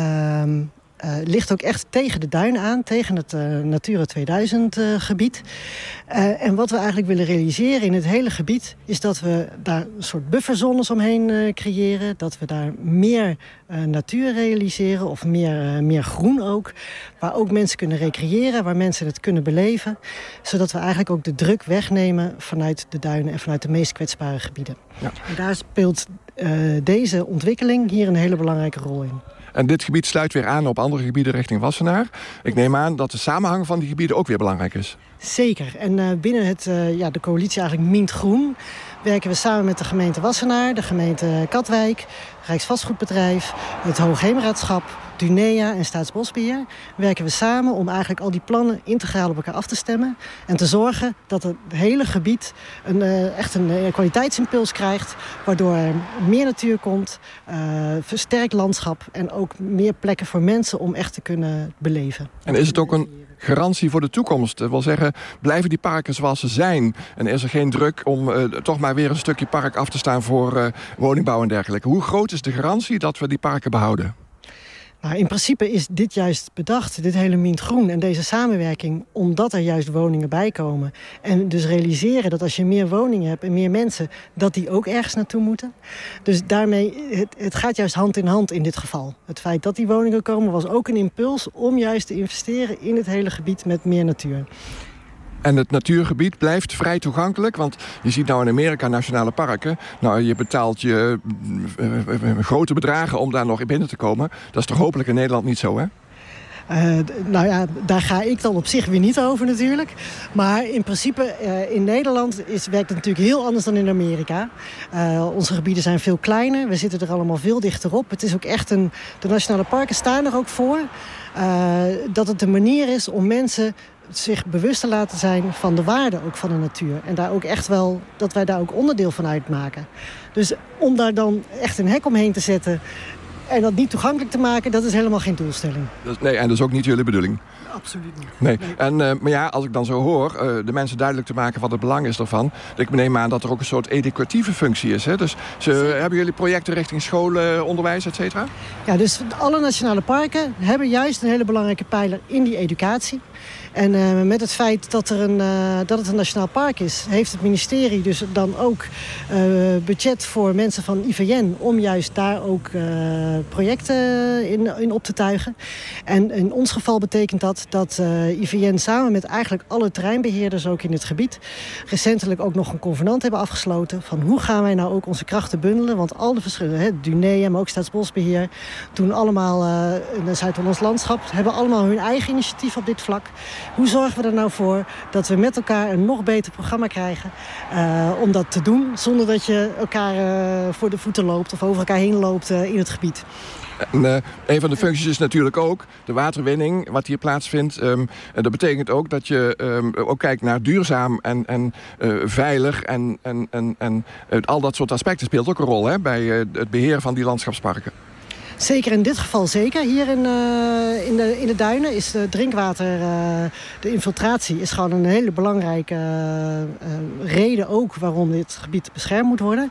ligt ook echt tegen de duin aan, tegen het Natura 2000 gebied. En wat we eigenlijk willen realiseren in het hele gebied is dat we daar een soort bufferzones omheen creëren. Dat we daar meer natuur realiseren of meer groen ook. Waar ook mensen kunnen recreëren, waar mensen het kunnen beleven. Zodat we eigenlijk ook de druk wegnemen vanuit de duinen en vanuit de meest kwetsbare gebieden. Ja. En daar speelt deze ontwikkeling hier een hele belangrijke rol in. En dit gebied sluit weer aan op andere gebieden richting Wassenaar. Ik neem aan dat de samenhang van die gebieden ook weer belangrijk is. Zeker. En binnen de coalitie eigenlijk Mint Groen werken we samen met de gemeente Wassenaar, de gemeente Katwijk, Rijksvastgoedbedrijf, het Hoogheemraadschap, Dunea en Staatsbosbeheer. Werken we samen om eigenlijk al die plannen integraal op elkaar af te stemmen. En te zorgen dat het hele gebied echt een kwaliteitsimpuls krijgt. Waardoor er meer natuur komt, versterkt landschap en ook meer plekken voor mensen om echt te kunnen beleven. En is het ook een garantie voor de toekomst? Dat wil zeggen, blijven die parken zoals ze zijn? En is er geen druk om toch maar weer een stukje park af te staan voor woningbouw en dergelijke? Hoe groot is de garantie dat we die parken behouden? Nou, in principe is dit juist bedacht, dit hele Mint Groen en deze samenwerking, omdat er juist woningen bij komen. En dus realiseren dat als je meer woningen hebt en meer mensen, dat die ook ergens naartoe moeten. Dus daarmee, het gaat juist hand in hand in dit geval. Het feit dat die woningen komen was ook een impuls om juist te investeren in het hele gebied met meer natuur. En het natuurgebied blijft vrij toegankelijk. Want je ziet nou in Amerika nationale parken. Nou, je betaalt je grote bedragen om daar nog in binnen te komen. Dat is toch hopelijk in Nederland niet zo, hè? Nou ja, daar ga ik dan op zich weer niet over natuurlijk. Maar in principe in Nederland werkt het natuurlijk heel anders dan in Amerika. Onze gebieden zijn veel kleiner. We zitten er allemaal veel dichter op. Het is ook echt de nationale parken staan er ook voor. Dat het een manier is om mensen zich bewust te laten zijn van de waarde ook van de natuur. En daar ook echt wel, dat wij daar ook onderdeel van uitmaken. Dus om daar dan echt een hek omheen te zetten en dat niet toegankelijk te maken, dat is helemaal geen doelstelling. Nee, en dat is ook niet jullie bedoeling. Absoluut niet. Nee. En, maar ja, als ik dan zo hoor, de mensen duidelijk te maken wat het belang is daarvan. Ik neem aan dat er ook een soort educatieve functie is. Hè? Dus hebben jullie projecten richting scholen, onderwijs, et cetera? Ja, dus alle nationale parken hebben juist een hele belangrijke pijler in die educatie. En met het feit dat het een nationaal park is, heeft het ministerie dus dan ook budget voor mensen van IVN om juist daar ook projecten in op te tuigen. En in ons geval betekent dat IVN samen met eigenlijk alle terreinbeheerders ook in het gebied recentelijk ook nog een convenant hebben afgesloten van hoe gaan wij nou ook onze krachten bundelen. Want al de verschillende, Dunea, maar ook Staatsbosbeheer, doen allemaal in het Zuid-Hollands landschap, hebben allemaal hun eigen initiatief op dit vlak. Hoe zorgen we er nou voor dat we met elkaar een nog beter programma krijgen om dat te doen, zonder dat je elkaar voor de voeten loopt of over elkaar heen loopt in het gebied. En, een van de functies is natuurlijk ook de waterwinning, wat hier plaatsvindt. En dat betekent ook dat je ook kijkt naar duurzaam en veilig. En al dat soort aspecten speelt ook een rol, hè, bij het beheer van die landschapsparken. Zeker in dit geval zeker. Hier in de duinen is de drinkwater, de infiltratie is gewoon een hele belangrijke reden ook waarom dit gebied beschermd moet worden.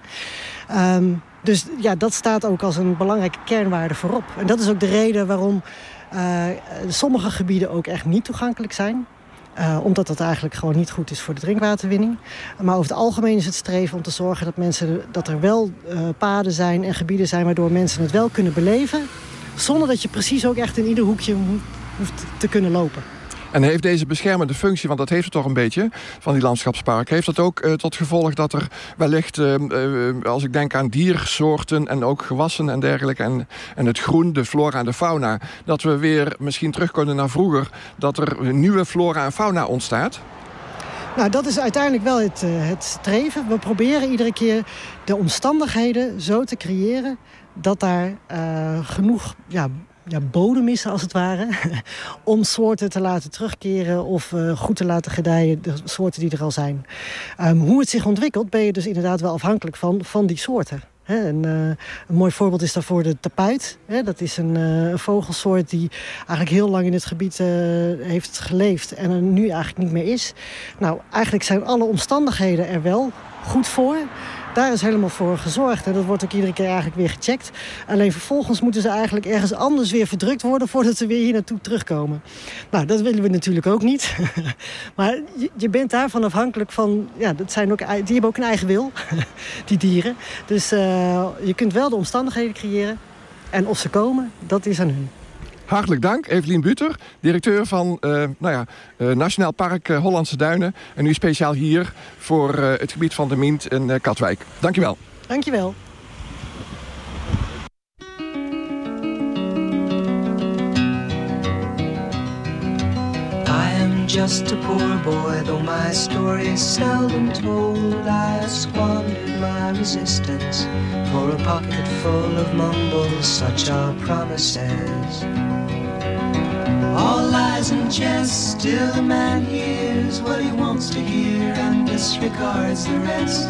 Dus ja, dat staat ook als een belangrijke kernwaarde voorop. En dat is ook de reden waarom sommige gebieden ook echt niet toegankelijk zijn. Omdat dat eigenlijk gewoon niet goed is voor de drinkwaterwinning. Maar over het algemeen is het streven om te zorgen dat er wel paden zijn en gebieden zijn waardoor mensen het wel kunnen beleven. Zonder dat je precies ook echt in ieder hoekje hoeft te kunnen lopen. En heeft deze beschermende functie, want dat heeft het toch een beetje, van die landschapsparken, heeft dat ook tot gevolg dat er wellicht, als ik denk aan diersoorten en ook gewassen en dergelijke, en het groen, de flora en de fauna, dat we weer misschien terug kunnen naar vroeger, dat er nieuwe flora en fauna ontstaat? Nou, dat is uiteindelijk wel het streven. We proberen iedere keer de omstandigheden zo te creëren dat daar genoeg bodem is, als het ware, om soorten te laten terugkeren of goed te laten gedijen, de soorten die er al zijn. Hoe het zich ontwikkelt, ben je dus inderdaad wel afhankelijk van die soorten. Een mooi voorbeeld is daarvoor de tapuit. Dat is een vogelsoort die eigenlijk heel lang in het gebied heeft geleefd en er nu eigenlijk niet meer is. Nou, eigenlijk zijn alle omstandigheden er wel goed voor. Daar is helemaal voor gezorgd. En dat wordt ook iedere keer eigenlijk weer gecheckt. Alleen vervolgens moeten ze eigenlijk ergens anders weer verdrukt worden voordat ze weer hier naartoe terugkomen. Nou, dat willen we natuurlijk ook niet. Maar je bent daarvan afhankelijk van. Ja, die hebben ook een eigen wil, die dieren. Dus je kunt wel de omstandigheden creëren. En of ze komen, dat is aan hun. Hartelijk dank, Evelien Buter, directeur van Nationaal Park Hollandse Duinen. En nu speciaal hier voor het gebied van de Mient in Katwijk. Dankjewel. Dankjewel. I am just a poor boy, though my story is seldom told. I squandered my resistance for a pocket full of mumbles, such are promises. All lies and jest, still a man hears what he wants to hear and disregards the rest.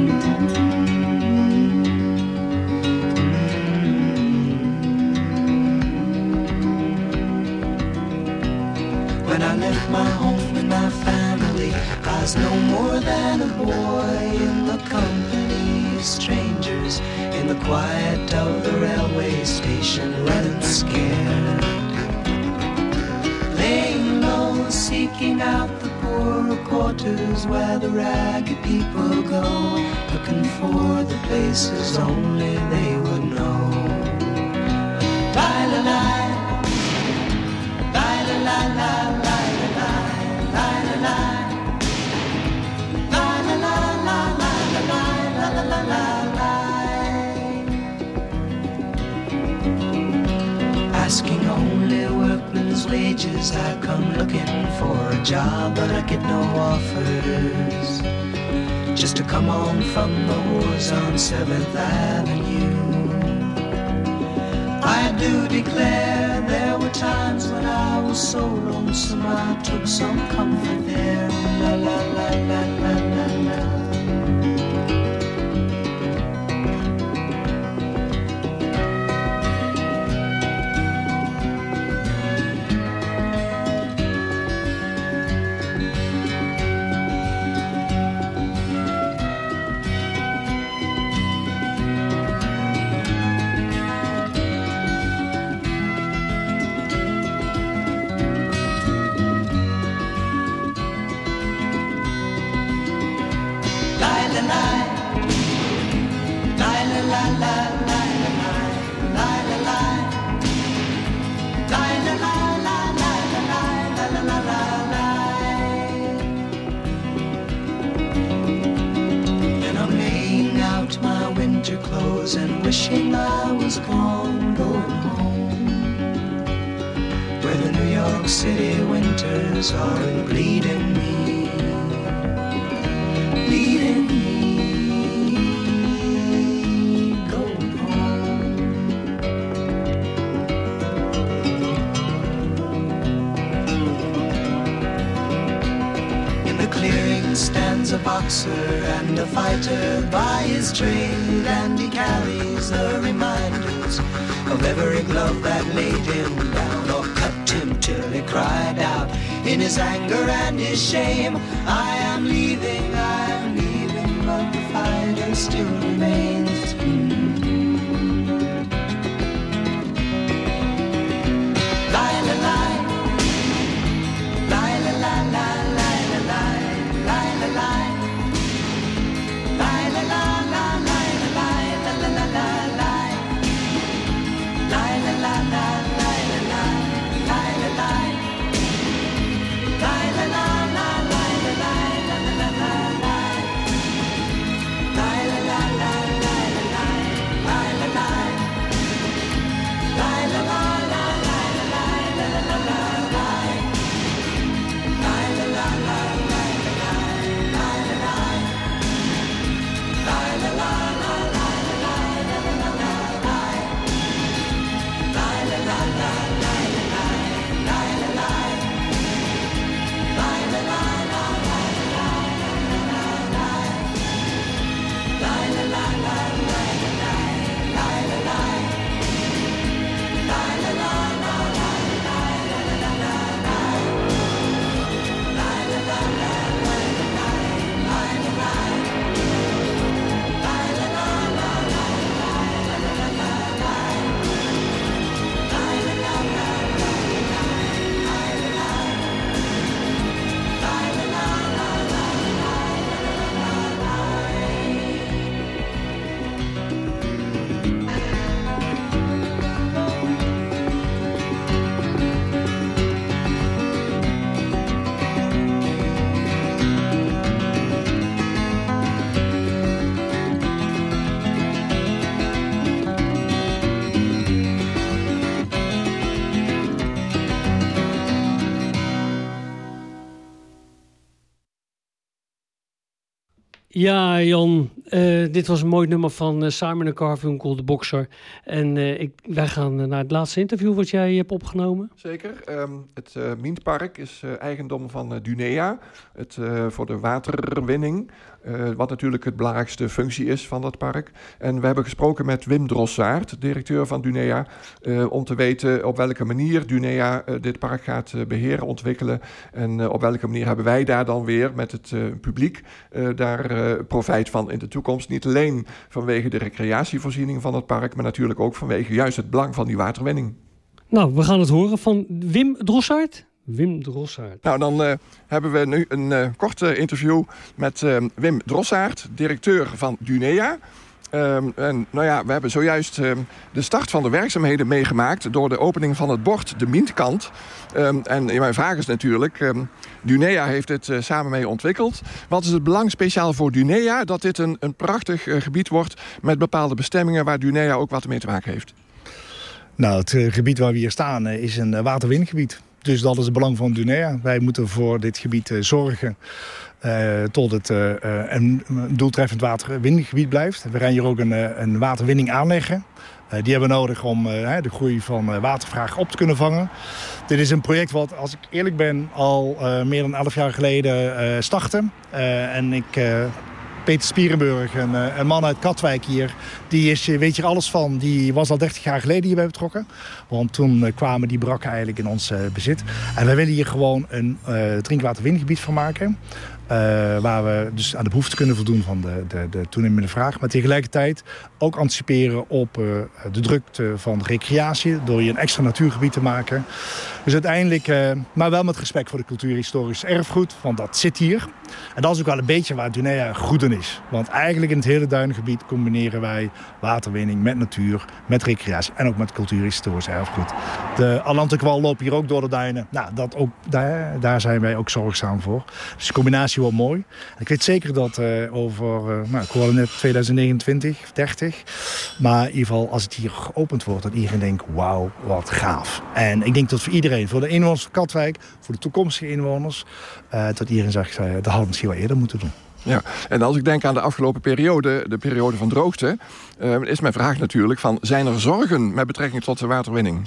When I left my home and my family, I was no more than a boy in the company of strangers, in the quiet of the railway station, running scared. Laying low, seeking out the poorer quarters where the ragged people go, looking for the places only they would know. La-la-la, la-la-la-la, la-la-la, la-la-la. asking only workman's wages. I come looking for a job, but I get no offers. Just to come on from the wars on 7th Avenue. I do declare there were times when I was so lonesome I took some comfort there. La la la la la la la. And wishing I was gone, going home, where the New York City winters are bleeding me, bleeding me, going home. In the clearing stands a boxer and a fighter by his trade, and he carries the reminders of every glove that laid him down or cut him till he cried out in his anger and his shame, I am leaving, but the fighter still remains. Ja, Jan, dit was een mooi nummer van Simon & Garfunkel, de bokser. En wij gaan naar het laatste interview wat jij hebt opgenomen. Zeker. Het Mintpark is eigendom van Dunea, voor de waterwinning. Wat natuurlijk het belangrijkste functie is van dat park. En we hebben gesproken met Wim Drossaert, directeur van Dunea, om te weten op welke manier Dunea dit park gaat beheren, ontwikkelen. En op welke manier hebben wij daar dan weer met het publiek daar profijt van in de toekomst. Niet alleen vanwege de recreatievoorziening van het park, maar natuurlijk ook vanwege juist het belang van die waterwinning. Nou, we gaan het horen van Wim Drossaert. Wim Drossaert. Nou, dan hebben we nu een kort interview met Wim Drossaert, directeur van Dunea. En nou ja, we hebben zojuist de start van de werkzaamheden meegemaakt door de opening van het bord De Mintkant. En mijn vraag is natuurlijk, Dunea heeft dit samen mee ontwikkeld. Wat is het belang speciaal voor Dunea dat dit een prachtig gebied wordt met bepaalde bestemmingen waar Dunea ook wat mee te maken heeft? Nou, het gebied waar we hier staan is een waterwingebied. Dus dat is het belang van Dunea. Wij moeten voor dit gebied zorgen tot het een doeltreffend waterwingebied blijft. We gaan hier ook een waterwinning aanleggen. Die hebben we nodig om de groei van watervraag op te kunnen vangen. Dit is een project wat, als ik eerlijk ben, al meer dan 11 jaar geleden startte. Peter Spierenburg, een man uit Katwijk hier, weet hier alles van. Die was al 30 jaar geleden hierbij betrokken. Want toen kwamen die brakken eigenlijk in ons bezit. En wij willen hier gewoon een drinkwaterwingebied van maken. Waar we dus aan de behoefte kunnen voldoen van de toenemende vraag. Maar tegelijkertijd ook anticiperen op de drukte van recreatie. Door hier een extra natuurgebied te maken. Dus uiteindelijk, maar wel met respect voor de cultuurhistorisch erfgoed. Want dat zit hier. En dat is ook wel een beetje waar Dunea goed in is. Want eigenlijk in het hele duingebied combineren wij waterwinning met natuur, met recreatie en ook met cultuurhistorisch erfgoed. De Atlantikwal loopt hier ook door de duinen. Nou, daar zijn wij ook zorgzaam voor. Dus de combinatie wordt mooi. En ik weet zeker dat ik hoorde net 2029, 30. Maar in ieder geval, als het hier geopend wordt, dat iedereen denkt, wauw, wat gaaf. En ik denk dat voor iedereen, voor de inwoners van Katwijk, voor de toekomstige inwoners, dat iedereen zegt, dat hadden we misschien wel eerder moeten doen. Ja, en als ik denk aan de afgelopen periode, de periode van droogte, is mijn vraag natuurlijk van, zijn er zorgen met betrekking tot de waterwinning?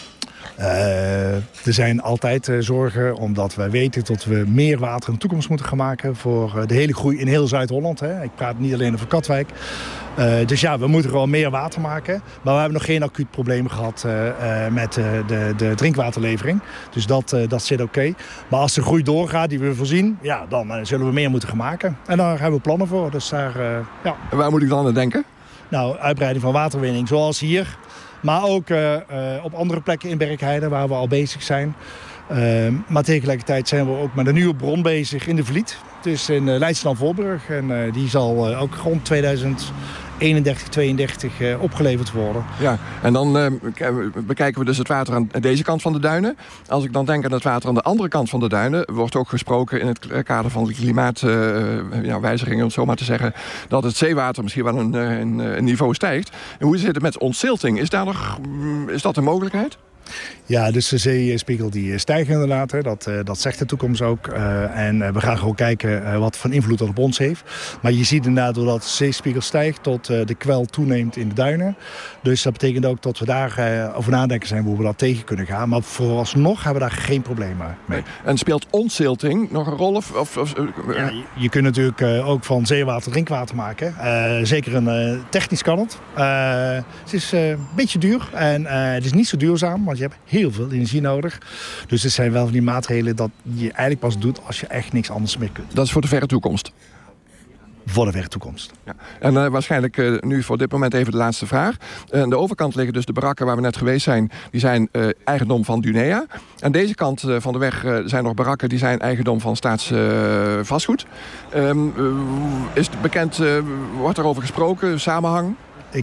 Er zijn altijd zorgen, omdat wij weten dat we meer water in de toekomst moeten gaan maken voor de hele groei in heel Zuid-Holland. Ik praat niet alleen over Katwijk. Dus ja, we moeten gewoon meer water maken. Maar we hebben nog geen acuut probleem gehad met de drinkwaterlevering. Dus dat zit oké. Maar als de groei doorgaat die we voorzien, ja, dan zullen we meer moeten gaan maken. En daar hebben we plannen voor. Dus daar, ja. En waar moet ik dan aan denken? Nou, uitbreiding van waterwinning, zoals hier. Maar ook op andere plekken in Berkheide, waar we al bezig zijn. Maar tegelijkertijd zijn we ook met een nieuwe bron bezig in de Vliet. Dus in Leidschendam-Voorburg. En die zal ook rond 2031, 32 opgeleverd worden. Ja, en dan bekijken we dus het water aan deze kant van de duinen. Als ik dan denk aan het water aan de andere kant van de duinen, wordt ook gesproken in het kader van de klimaatwijzigingen, om het zo maar te zeggen, dat het zeewater misschien wel een niveau stijgt. En hoe zit het met ontzilting? Is dat een mogelijkheid? Ja, dus de zeespiegel die stijgt inderdaad. Hè. Dat zegt de toekomst ook. En we gaan gewoon kijken wat voor invloed dat op ons heeft. Maar je ziet inderdaad doordat de zeespiegel stijgt tot de kwel toeneemt in de duinen. Dus dat betekent ook dat we daar over nadenken zijn hoe we dat tegen kunnen gaan. Maar vooralsnog hebben we daar geen problemen mee. En speelt ontzilting nog een rol? Ja, je kunt natuurlijk ook van zeewater drinkwater maken. Zeker technisch kan het. Het is een beetje duur en het is niet zo duurzaam. Want je hebt heel veel energie nodig. Dus het zijn wel van die maatregelen dat je eigenlijk pas doet als je echt niks anders meer kunt. Dat is voor de verre toekomst? Voor de verre toekomst. Ja. En waarschijnlijk nu voor dit moment even de laatste vraag. Aan de overkant liggen dus de barakken waar we net geweest zijn. Die zijn eigendom van Dunea. Aan deze kant van de weg zijn nog barakken die zijn eigendom van Staatsvastgoed. Is het bekend, wordt daarover gesproken, samenhang?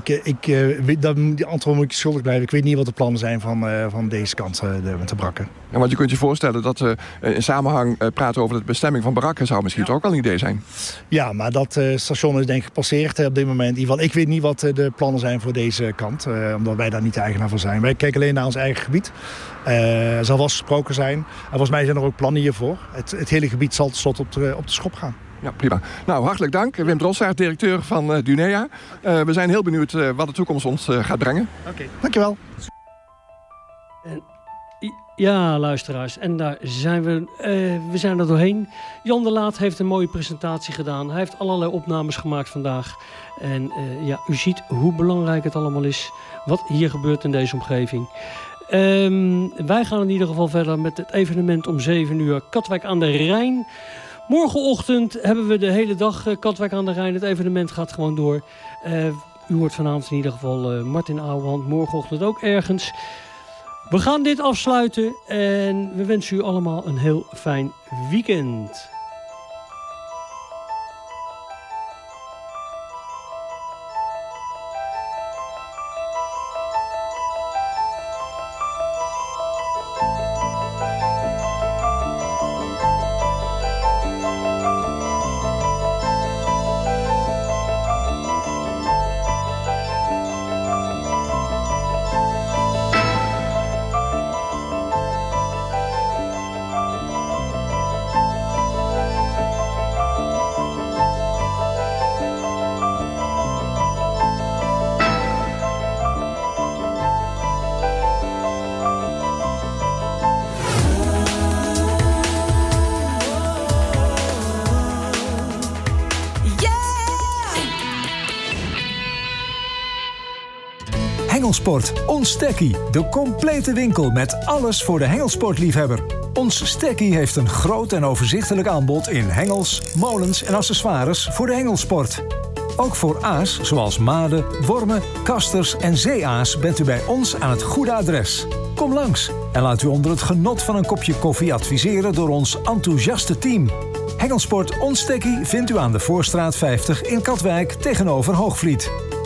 Die antwoord moet ik schuldig blijven. Ik weet niet wat de plannen zijn van deze kant met de barakken. Ja, want je kunt je voorstellen dat in samenhang praten over de bestemming van barakken zou misschien toch ook wel een idee zijn. Ja, maar dat station is denk ik gepasseerd op dit moment. In ieder geval, ik weet niet wat de plannen zijn voor deze kant. Omdat wij daar niet de eigenaar van zijn. Wij kijken alleen naar ons eigen gebied. Er zal vast gesproken zijn. En volgens mij zijn er ook plannen hiervoor. Het hele gebied zal tot op de schop gaan. Ja, prima. Nou, hartelijk dank. Wim Drossaert, directeur van Dunea. We zijn heel benieuwd wat de toekomst ons gaat brengen. Oké, dankjewel. Ja, luisteraars. En daar zijn we zijn er doorheen. Jan de Laat heeft een mooie presentatie gedaan. Hij heeft allerlei opnames gemaakt vandaag. En u ziet hoe belangrijk het allemaal is wat hier gebeurt in deze omgeving. Wij gaan in ieder geval verder met het evenement om 7 uur Katwijk aan de Rijn. Morgenochtend hebben we de hele dag Katwijk aan de Rijn. Het evenement gaat gewoon door. U hoort vanavond in ieder geval Martin Ouwehand. Morgenochtend ook ergens. We gaan dit afsluiten en we wensen u allemaal een heel fijn weekend. Hengelsport, ons Stekkie. De complete winkel met alles voor de hengelsportliefhebber. Ons Stekkie heeft een groot en overzichtelijk aanbod in hengels, molens en accessoires voor de hengelsport. Ook voor aas, zoals maden, wormen, kasters en zeeaas bent u bij ons aan het goede adres. Kom langs en laat u onder het genot van een kopje koffie adviseren door ons enthousiaste team. Hengelsport Ons Stekkie vindt u aan de Voorstraat 50 in Katwijk tegenover Hoogvliet.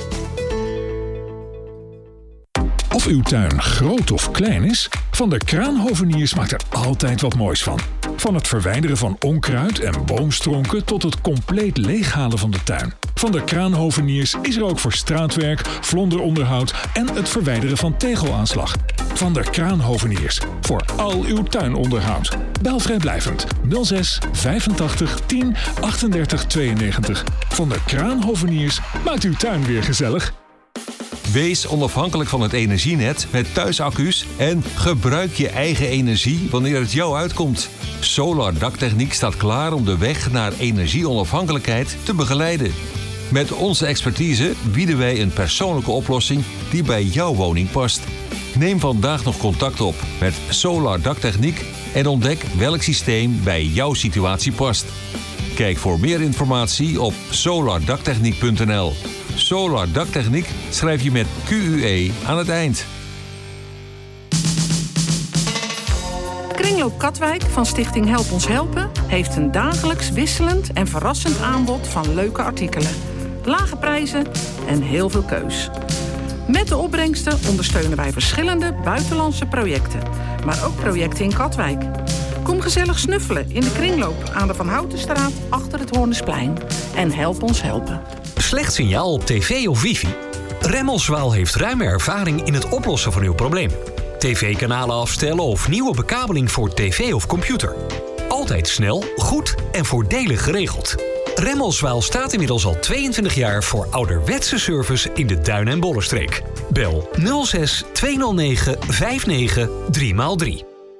Of uw tuin groot of klein is, Van der Kraanhoveniers maakt er altijd wat moois van. Van het verwijderen van onkruid en boomstronken tot het compleet leeghalen van de tuin. Van der Kraanhoveniers is er ook voor straatwerk, vlonderonderhoud en het verwijderen van tegelaanslag. Van der Kraanhoveniers, voor al uw tuinonderhoud. Bel vrijblijvend 06 85 10 38 92. Van der Kraanhoveniers maakt uw tuin weer gezellig. Wees onafhankelijk van het energienet met thuisaccu's en gebruik je eigen energie wanneer het jou uitkomt. Solar Daktechniek staat klaar om de weg naar energieonafhankelijkheid te begeleiden. Met onze expertise bieden wij een persoonlijke oplossing die bij jouw woning past. Neem vandaag nog contact op met Solar Daktechniek en ontdek welk systeem bij jouw situatie past. Kijk voor meer informatie op solardaktechniek.nl. Solar Daktechniek schrijf je met QUE aan het eind. Kringloop Katwijk van Stichting Help Ons Helpen heeft een dagelijks wisselend en verrassend aanbod van leuke artikelen. Lage prijzen en heel veel keus. Met de opbrengsten ondersteunen wij verschillende buitenlandse projecten, maar ook projecten in Katwijk. Kom gezellig snuffelen in de kringloop aan de Van Houtenstraat achter het Hoornesplein en help ons helpen. Slecht signaal op tv of wifi? Remmelswaal heeft ruime ervaring in het oplossen van uw probleem. TV-kanalen afstellen of nieuwe bekabeling voor tv of computer. Altijd snel, goed en voordelig geregeld. Remmelswaal staat inmiddels al 22 jaar voor ouderwetse service in de Duin- en Bollenstreek. Bel 06 209 59 3x3.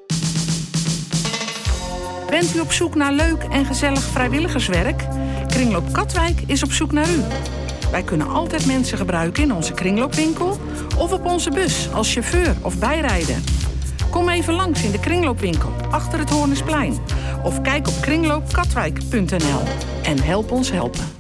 Bent u op zoek naar leuk en gezellig vrijwilligerswerk? Kringloop Katwijk is op zoek naar u. Wij kunnen altijd mensen gebruiken in onze kringloopwinkel of op onze bus als chauffeur of bijrijder. Kom even langs in de kringloopwinkel achter het Hoornesplein of kijk op kringloopkatwijk.nl en help ons helpen.